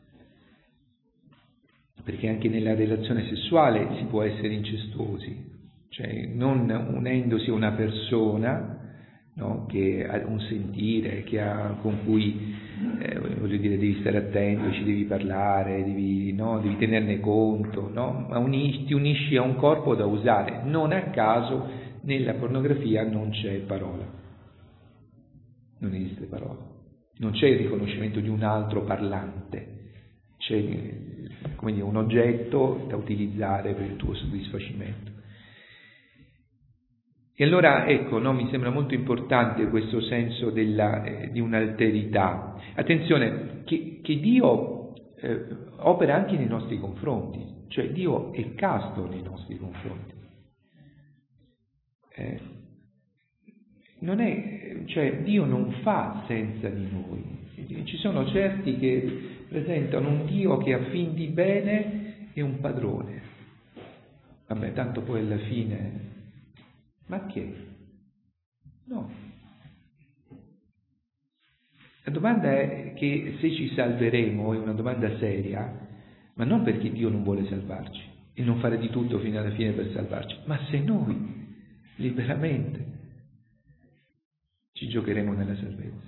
Perché anche nella relazione sessuale si può essere incestuosi, cioè non unendosi a una persona, no, che ha un sentire, che ha, con cui eh, voglio dire, devi stare attento, ci devi parlare, devi, no, devi tenerne conto, no? Ma unisci, ti unisci a un corpo da usare. Non a caso nella pornografia non c'è parola, non esiste parola, non c'è il riconoscimento di un altro parlante, c'è, come dire, un oggetto da utilizzare per il tuo soddisfacimento. E allora, ecco, no, mi sembra molto importante questo senso della, eh, di un'alterità. Attenzione, che, che Dio eh, opera anche nei nostri confronti, cioè Dio è casto nei nostri confronti. Eh, non è, cioè Dio non fa senza di noi. Ci sono certi che presentano un Dio che a fin di bene è un padrone. Vabbè, tanto poi alla fine... Ma che? No. La domanda è che se ci salveremo è una domanda seria, ma non perché Dio non vuole salvarci e non fare di tutto fino alla fine per salvarci, ma se noi liberamente ci giocheremo nella salvezza.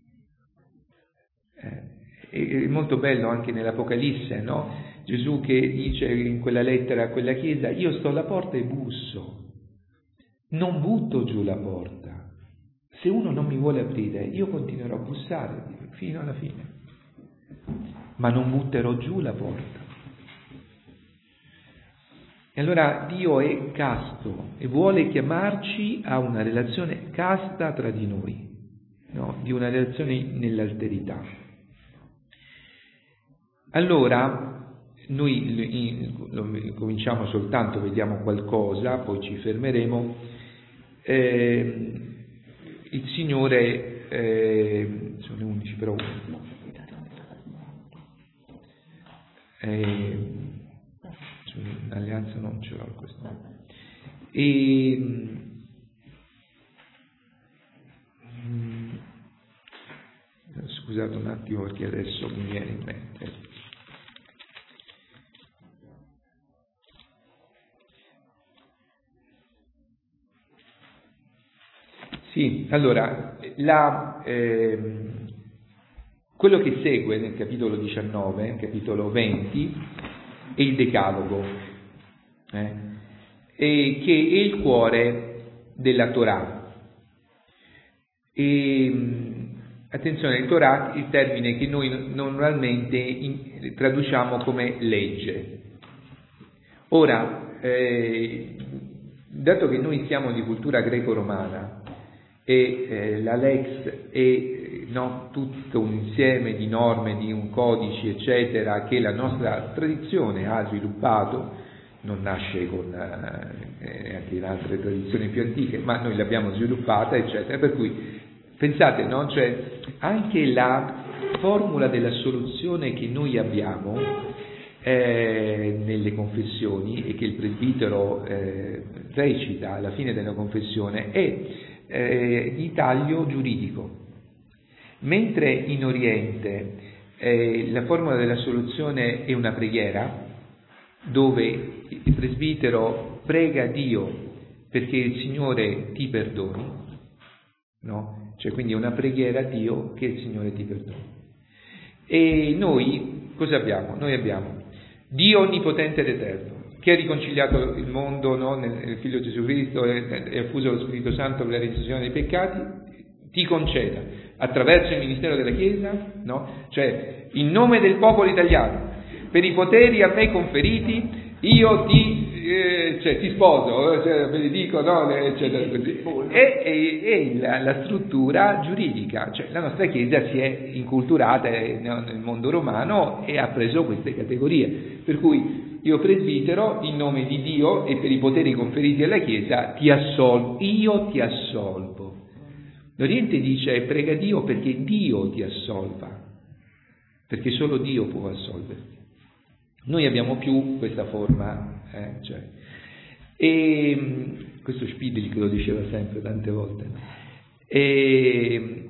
Eh, è molto bello anche nell'Apocalisse, no? Gesù che dice in quella lettera a quella chiesa: io sto alla porta e busso. Non butto giù la porta. Se uno non mi vuole aprire, io continuerò a bussare fino alla fine, ma non butterò giù la porta. E allora Dio è casto e vuole chiamarci a una relazione casta tra di noi, no? Di una relazione nell'alterità. Allora noi cominciamo soltanto, vediamo qualcosa, poi ci fermeremo. Eh, il Signore eh, sono le undici però eh, l'alleanza non ce l'ho questo e mm, scusate un attimo perché adesso mi viene in mente. Sì, allora, la, eh, quello che segue nel capitolo diciannove, nel capitolo venti, è il Decalogo, eh, e che è il cuore della Torah. E Attenzione, il Torah, il termine che noi normalmente in, traduciamo come legge. Ora, eh, dato che noi siamo di cultura greco-romana e eh, la Lex è no, tutto un insieme di norme, di un codice, eccetera, che la nostra tradizione ha sviluppato, non nasce con eh, anche in altre tradizioni più antiche, ma noi l'abbiamo sviluppata, eccetera, per cui pensate, no? Cioè, anche la formula della soluzione che noi abbiamo eh, nelle confessioni e che il presbitero eh, recita alla fine della confessione è eh, di taglio giuridico, mentre in Oriente eh, la formula della soluzione è una preghiera dove il presbitero prega Dio perché il Signore ti perdoni, no? Cioè quindi è una preghiera a Dio che il Signore ti perdoni. E noi cosa abbiamo? Noi abbiamo Dio onnipotente ed eterno, che ha riconciliato il mondo, no? Nel Figlio Gesù Cristo e ha fuso lo Spirito Santo per la redenzione dei peccati, ti conceda attraverso il ministero della Chiesa, no? Cioè in nome del popolo italiano, per i poteri a me conferiti, io ti Eh, cioè ti sposo, cioè, benedico, no? Eccetera, così. E, e, e la, la struttura giuridica, cioè la nostra Chiesa si è inculturata nel mondo romano e ha preso queste categorie, per cui io presbitero in nome di Dio e per i poteri conferiti alla Chiesa ti assolvo, io ti assolvo. L'Oriente dice prega Dio perché Dio ti assolva, perché solo Dio può assolverti. Noi abbiamo più questa forma, eh, cioè. E questo Spidel che lo diceva sempre tante volte. No? E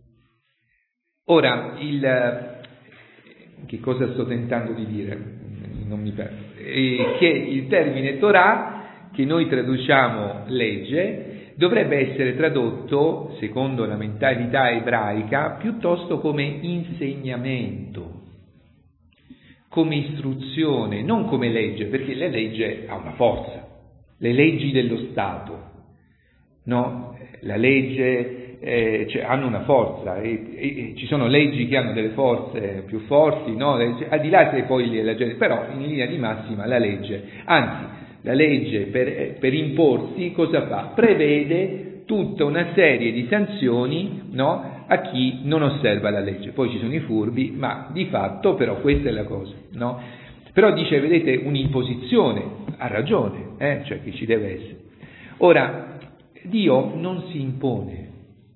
ora, il, che cosa sto tentando di dire? Non mi perdo. E che il termine Torah, che noi traduciamo legge, dovrebbe essere tradotto, secondo la mentalità ebraica, piuttosto come insegnamento, come istruzione, non come legge, perché la legge ha una forza, le leggi dello Stato, no? La legge eh, cioè, hanno una forza, e, e, e ci sono leggi che hanno delle forze più forti, no? Legge, al di là se poi la gente, però in linea di massima la legge, anzi la legge per, per imporsi cosa fa? Prevede tutta una serie di sanzioni, no? A chi non osserva la legge. Poi ci sono i furbi, ma di fatto però questa è la cosa, no? Però dice, vedete, un'imposizione, ha ragione, eh? Cioè che ci deve essere. Ora, Dio non si impone.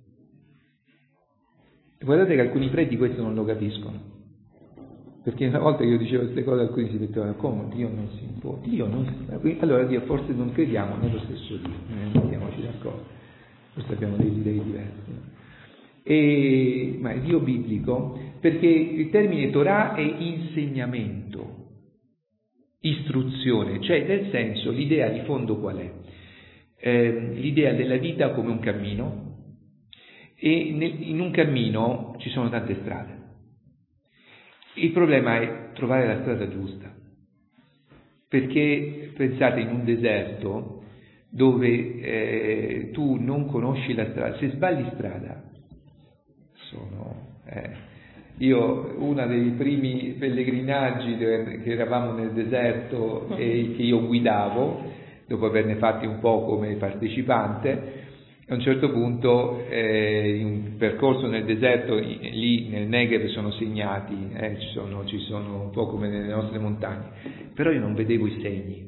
Guardate che alcuni preti questo non lo capiscono, perché una volta che io dicevo queste cose alcuni si mettevano, come Dio non si impone? Dio non si impone. Allora Dio forse non crediamo nello stesso Dio, non mettiamoci d'accordo, forse abbiamo degli idee diversi, no? E, ma è Dio biblico, perché il termine Torah è insegnamento, istruzione, cioè nel senso, l'idea di fondo qual è? Eh, l'idea della vita come un cammino, e nel, in un cammino ci sono tante strade. Il problema è trovare la strada giusta, perché pensate in un deserto dove eh, tu non conosci la strada, se sbagli strada, sono eh. io uno dei primi pellegrinaggi che eravamo nel deserto e che io guidavo dopo averne fatti un po' come partecipante, a un certo punto eh, in un percorso nel deserto lì nel Negev sono segnati, eh, ci sono, ci sono un po' come nelle nostre montagne, però io non vedevo i segni.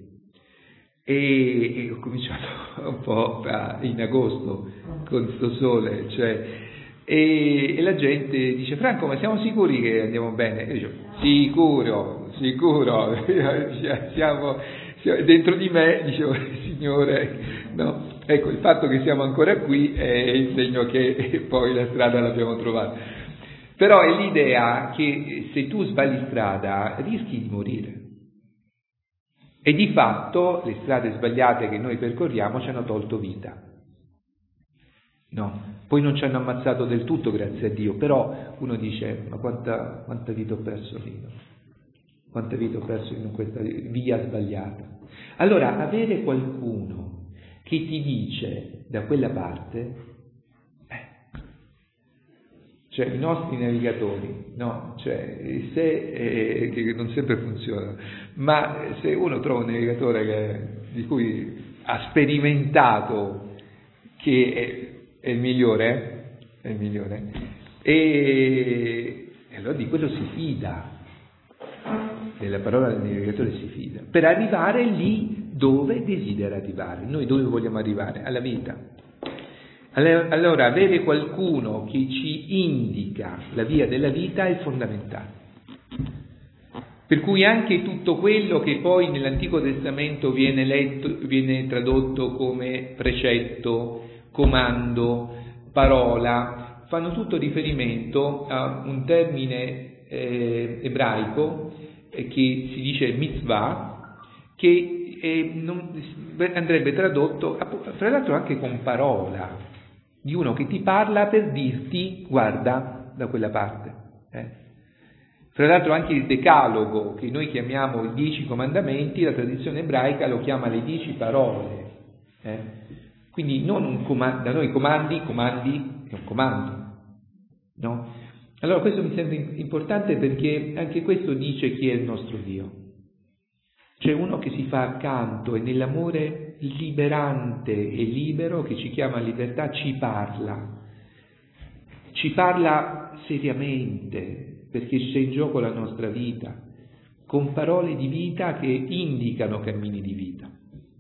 E, e ho cominciato un po' a, in agosto con questo sole, cioè E, e la gente dice, Franco, ma siamo sicuri che andiamo bene? E io dico, sicuro, sicuro, siamo, siamo, dentro di me dicevo, Signore, no, ecco, il fatto che siamo ancora qui è il segno che poi la strada l'abbiamo trovata. Però è l'idea che se tu sbagli strada rischi di morire. E di fatto le strade sbagliate che noi percorriamo ci hanno tolto vita. No, poi non ci hanno ammazzato del tutto, grazie a Dio, però uno dice, ma quanta, quanta vita ho perso lì, no? Quanta vita ho perso in questa via sbagliata. Allora, avere qualcuno che ti dice da quella parte, eh, cioè i nostri navigatori, no? Cioè, se, eh, che non sempre funziona, ma se uno trova un navigatore che, di cui ha sperimentato che è, è il migliore, è il migliore, e, e allora di quello si fida, della parola del navigatore si fida, per arrivare lì dove desidera arrivare. Noi dove vogliamo arrivare? Alla vita. Allora avere qualcuno che ci indica la via della vita è fondamentale. Per cui anche tutto quello che poi nell'Antico Testamento viene letto, viene tradotto come precetto, comando, parola, fanno tutto riferimento a un termine eh, ebraico eh, che si dice mitzvah, che eh, non, andrebbe tradotto, fra l'altro anche con parola, di uno che ti parla per dirti guarda da quella parte. Eh. Fra l'altro anche il decalogo, che noi chiamiamo i dieci comandamenti, la tradizione ebraica lo chiama le dieci parole. Eh. Quindi non un comando, da noi comandi, comandi è un comando. No? Allora questo mi sembra importante perché anche questo dice chi è il nostro Dio. C'è uno che si fa accanto e nell'amore liberante e libero che ci chiama a libertà ci parla. Ci parla seriamente perché c'è in gioco la nostra vita, con parole di vita che indicano cammini di vita.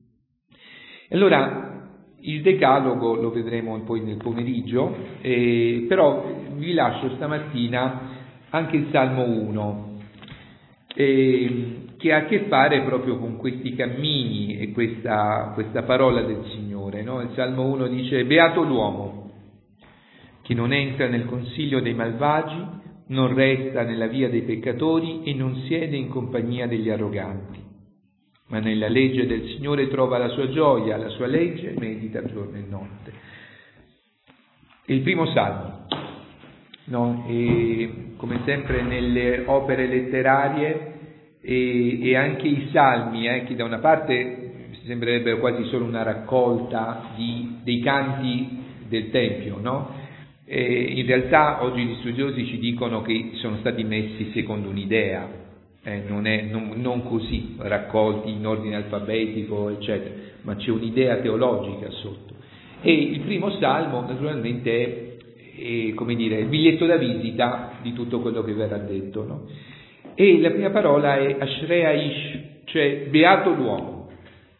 Allora il decalogo lo vedremo poi nel pomeriggio, eh, però vi lascio stamattina anche il Salmo uno. Eh, che ha a che fare proprio con questi cammini e questa, questa parola del Signore, no? Il Salmo uno dice: beato l'uomo che non entra nel consiglio dei malvagi, non resta nella via dei peccatori e non siede in compagnia degli arroganti, ma nella legge del Signore trova la sua gioia, la sua legge medita giorno e notte. Il primo Salmo, no? E come sempre nelle opere letterarie E, e anche i salmi, eh, che da una parte sembrerebbero quasi solo una raccolta di, dei canti del Tempio, no? E in realtà oggi gli studiosi ci dicono che sono stati messi secondo un'idea, eh, non, è, non, non così raccolti in ordine alfabetico, eccetera, ma c'è un'idea teologica sotto. E il primo salmo naturalmente è, è come dire, il biglietto da visita di tutto quello che verrà detto, no? E la prima parola è Ashrei Aish, cioè beato l'uomo,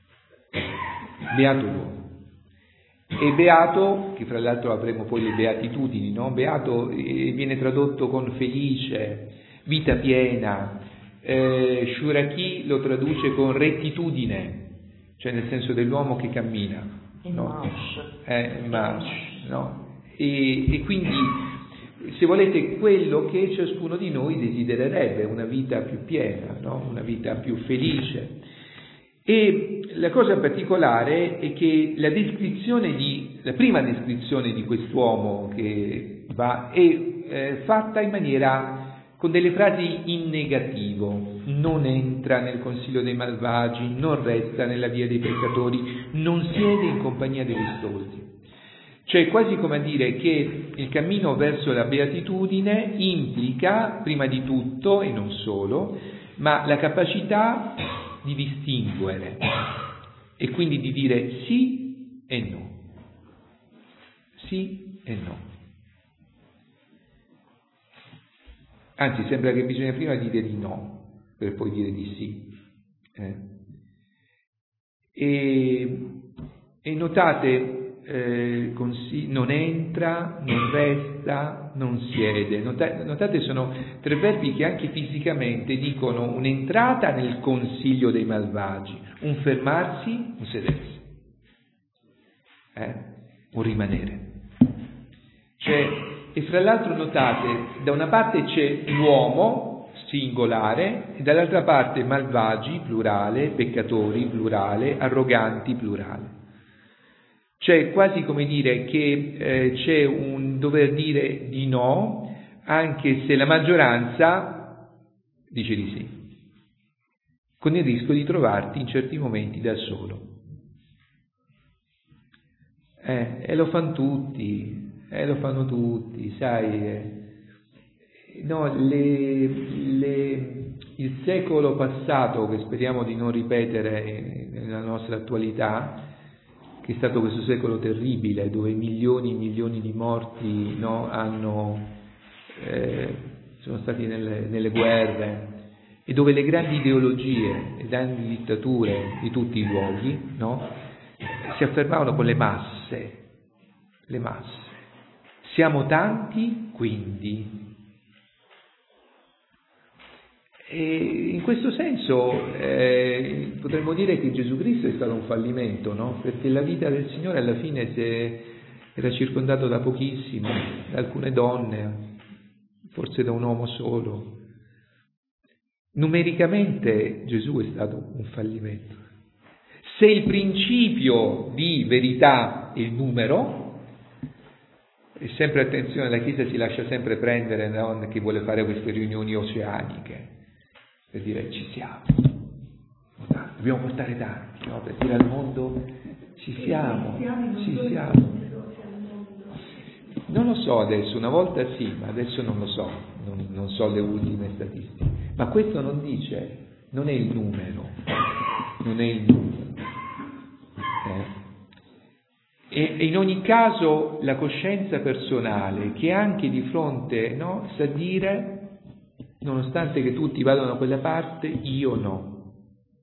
beato l'uomo. E beato, che fra l'altro avremo poi le beatitudini, no? Beato eh, viene tradotto con felice, vita piena, eh, Shuraki lo traduce con rettitudine, cioè nel senso dell'uomo che cammina, no? Eh, Mash, no? E, e quindi, se volete, quello che ciascuno di noi desidererebbe, una vita più piena, no? Una vita più felice. E la cosa particolare è che la descrizione di, la prima descrizione di quest'uomo che va è eh, fatta in maniera, con delle frasi in negativo: non entra nel consiglio dei malvagi, non resta nella via dei peccatori, non siede in compagnia degli stolti. Cioè quasi come a dire che il cammino verso la beatitudine implica prima di tutto, e non solo, ma la capacità di distinguere e quindi di dire sì e no, sì e no. Anzi, sembra che bisogna prima dire di no per poi dire di sì. Eh. E, e notate, Eh, consi- non entra, non resta, non siede. Notate, notate sono tre verbi che anche fisicamente dicono un'entrata nel consiglio dei malvagi, un fermarsi, un sedersi, eh? un rimanere. Cioè, e fra l'altro notate, da una parte c'è l'uomo singolare e dall'altra parte malvagi, plurale, peccatori, plurale, arroganti, plurale. Cioè quasi come dire che eh, c'è un dover dire di no, anche se la maggioranza dice di sì, con il rischio di trovarti in certi momenti da solo. Eh, e lo fanno tutti, eh, lo fanno tutti, sai, eh. No, le, le, il secolo passato, che speriamo di non ripetere nella nostra attualità, che è stato questo secolo terribile, dove milioni e milioni di morti, no, hanno, eh, sono stati nelle, nelle guerre, e dove le grandi ideologie, le grandi dittature di tutti i luoghi, no, si affermavano con le masse, le masse. Siamo tanti, quindi. E in questo senso eh, potremmo dire che Gesù Cristo è stato un fallimento, no? Perché la vita del Signore alla fine si è, era circondato da pochissimo, da alcune donne, forse da un uomo solo. Numericamente Gesù è stato un fallimento. Se il principio di verità è il numero, e sempre attenzione, la Chiesa si lascia sempre prendere da chi vuole fare queste riunioni oceaniche, per dire ci siamo, dobbiamo portare tanti, no? Per dire al mondo ci siamo, ci siamo. Non lo so adesso, una volta sì, ma adesso non lo so, non, non so le ultime statistiche. Ma questo non dice, non è il numero, non è il numero. Eh? E, e in ogni caso la coscienza personale, che anche di fronte, no, sa dire, nonostante che tutti vadano da quella parte, io no.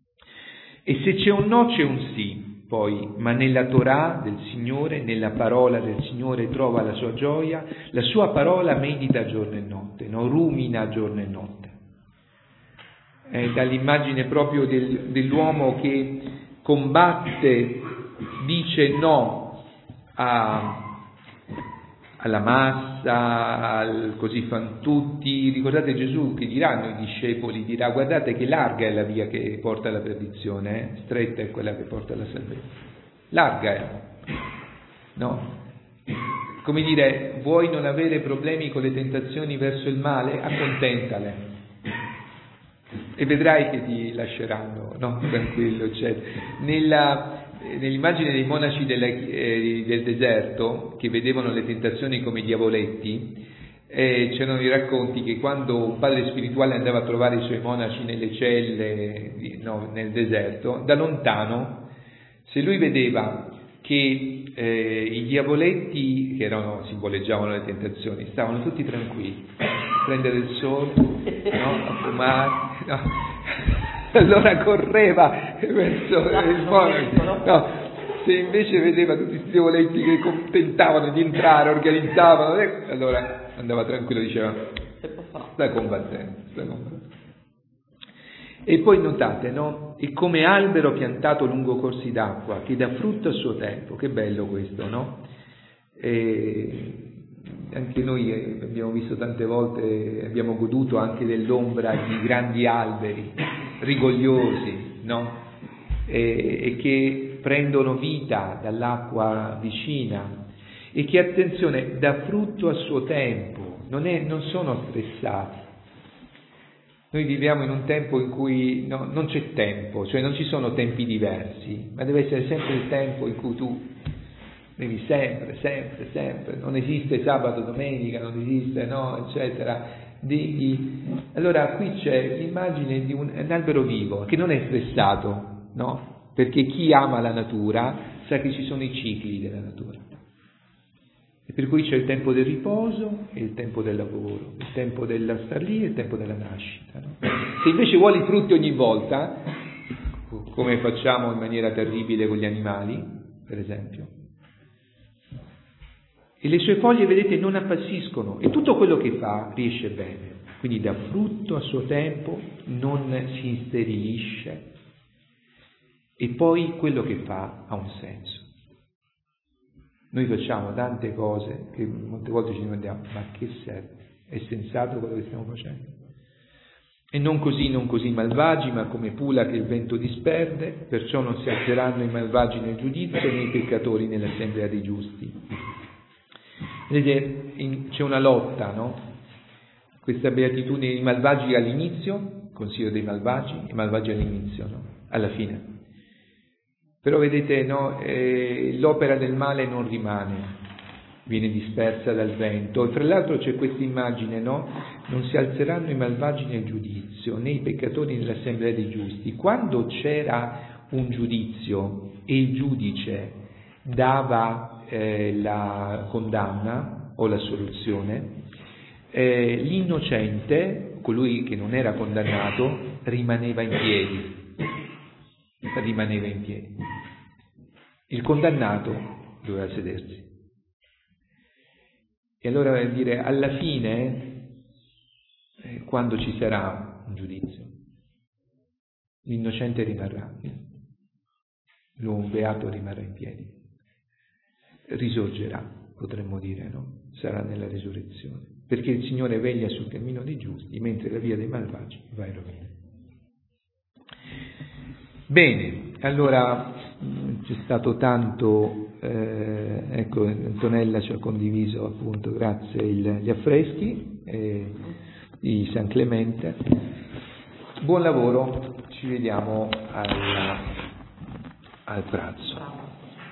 E se c'è un no, c'è un sì, poi, ma nella Torah del Signore, nella parola del Signore trova la sua gioia, la sua parola medita giorno e notte, no? Rumina giorno e notte. È dall'immagine proprio del, dell'uomo che combatte, dice no a... alla massa, al così fan tutti. Ricordate Gesù che diranno ai discepoli, dirà guardate che larga è la via che porta alla perdizione, eh? Stretta è quella che porta alla salvezza, larga è, no? Come dire, vuoi non avere problemi con le tentazioni verso il male? Accontentale e vedrai che ti lasceranno, no? Tranquillo, eccetera. Nella Nell'immagine dei monaci della, eh, del deserto, che vedevano le tentazioni come i diavoletti, eh, c'erano i racconti che quando un padre spirituale andava a trovare i suoi monaci nelle celle, no, nel deserto, da lontano, se lui vedeva che eh, i diavoletti, che erano, simboleggiavano le tentazioni, stavano tutti tranquilli, a prendere il sole, no, a fumare, no. Allora correva verso il monaco, no, se invece vedeva tutti questi diavoletti che tentavano di entrare, organizzavano, eh, allora andava tranquillo, diceva sta combattendo, sta combattendo. E poi notate, no? È come albero piantato lungo corsi d'acqua che dà frutto a suo tempo. Che bello questo, no? E anche noi abbiamo visto tante volte, abbiamo goduto anche dell'ombra di grandi alberi rigogliosi, no? E, e che prendono vita dall'acqua vicina e che, attenzione, dà frutto a suo tempo, non, è, non sono stressati. Noi viviamo in un tempo in cui no, non c'è tempo, cioè non ci sono tempi diversi, ma deve essere sempre il tempo in cui tu devi sempre, sempre, sempre, non esiste sabato, domenica, non esiste, no, eccetera. Devi... Allora qui c'è l'immagine di un, un albero vivo che non è stressato, no? Perché chi ama la natura sa che ci sono i cicli della natura. E per cui c'è il tempo del riposo e il tempo del lavoro, il tempo della star lì e il tempo della nascita, no? Se invece vuoi i frutti ogni volta, come facciamo in maniera terribile con gli animali, per esempio, e le sue foglie, vedete, non appassiscono e tutto quello che fa riesce bene, quindi dà frutto a suo tempo, non si insterilisce e poi quello che fa ha un senso. Noi facciamo tante cose che molte volte ci domandiamo, ma che serve? È sensato quello che stiamo facendo? E non così, non così malvagi, ma come pula che il vento disperde, perciò non si alzeranno i malvagi nel giudizio né i peccatori nell'assemblea dei giusti. Vedete, in, c'è una lotta, no? Questa beatitudine, i malvagi all'inizio, consiglio dei malvagi, i malvagi all'inizio, no? Alla fine. Però vedete, no, eh, l'opera del male non rimane, viene dispersa dal vento. E fra l'altro c'è questa immagine, no? Non si alzeranno i malvagi nel giudizio, né i peccatori nell'assemblea dei giusti. Quando c'era un giudizio e il giudice dava eh, la condanna o l'assoluzione, eh, l'innocente, colui che non era condannato, rimaneva in piedi. Rimaneva in piedi. Il condannato doveva sedersi. E allora vuol dire, alla fine, eh, quando ci sarà un giudizio, l'innocente rimarrà, l'uomo beato rimarrà in piedi, risorgerà, potremmo dire, no? Sarà nella risurrezione, perché il Signore veglia sul cammino dei giusti, mentre la via dei malvagi va in rovina. Bene, allora c'è stato tanto, eh, ecco, Antonella ci ha condiviso appunto, grazie, il, gli affreschi eh, di San Clemente. Buon lavoro, ci vediamo al, al pranzo.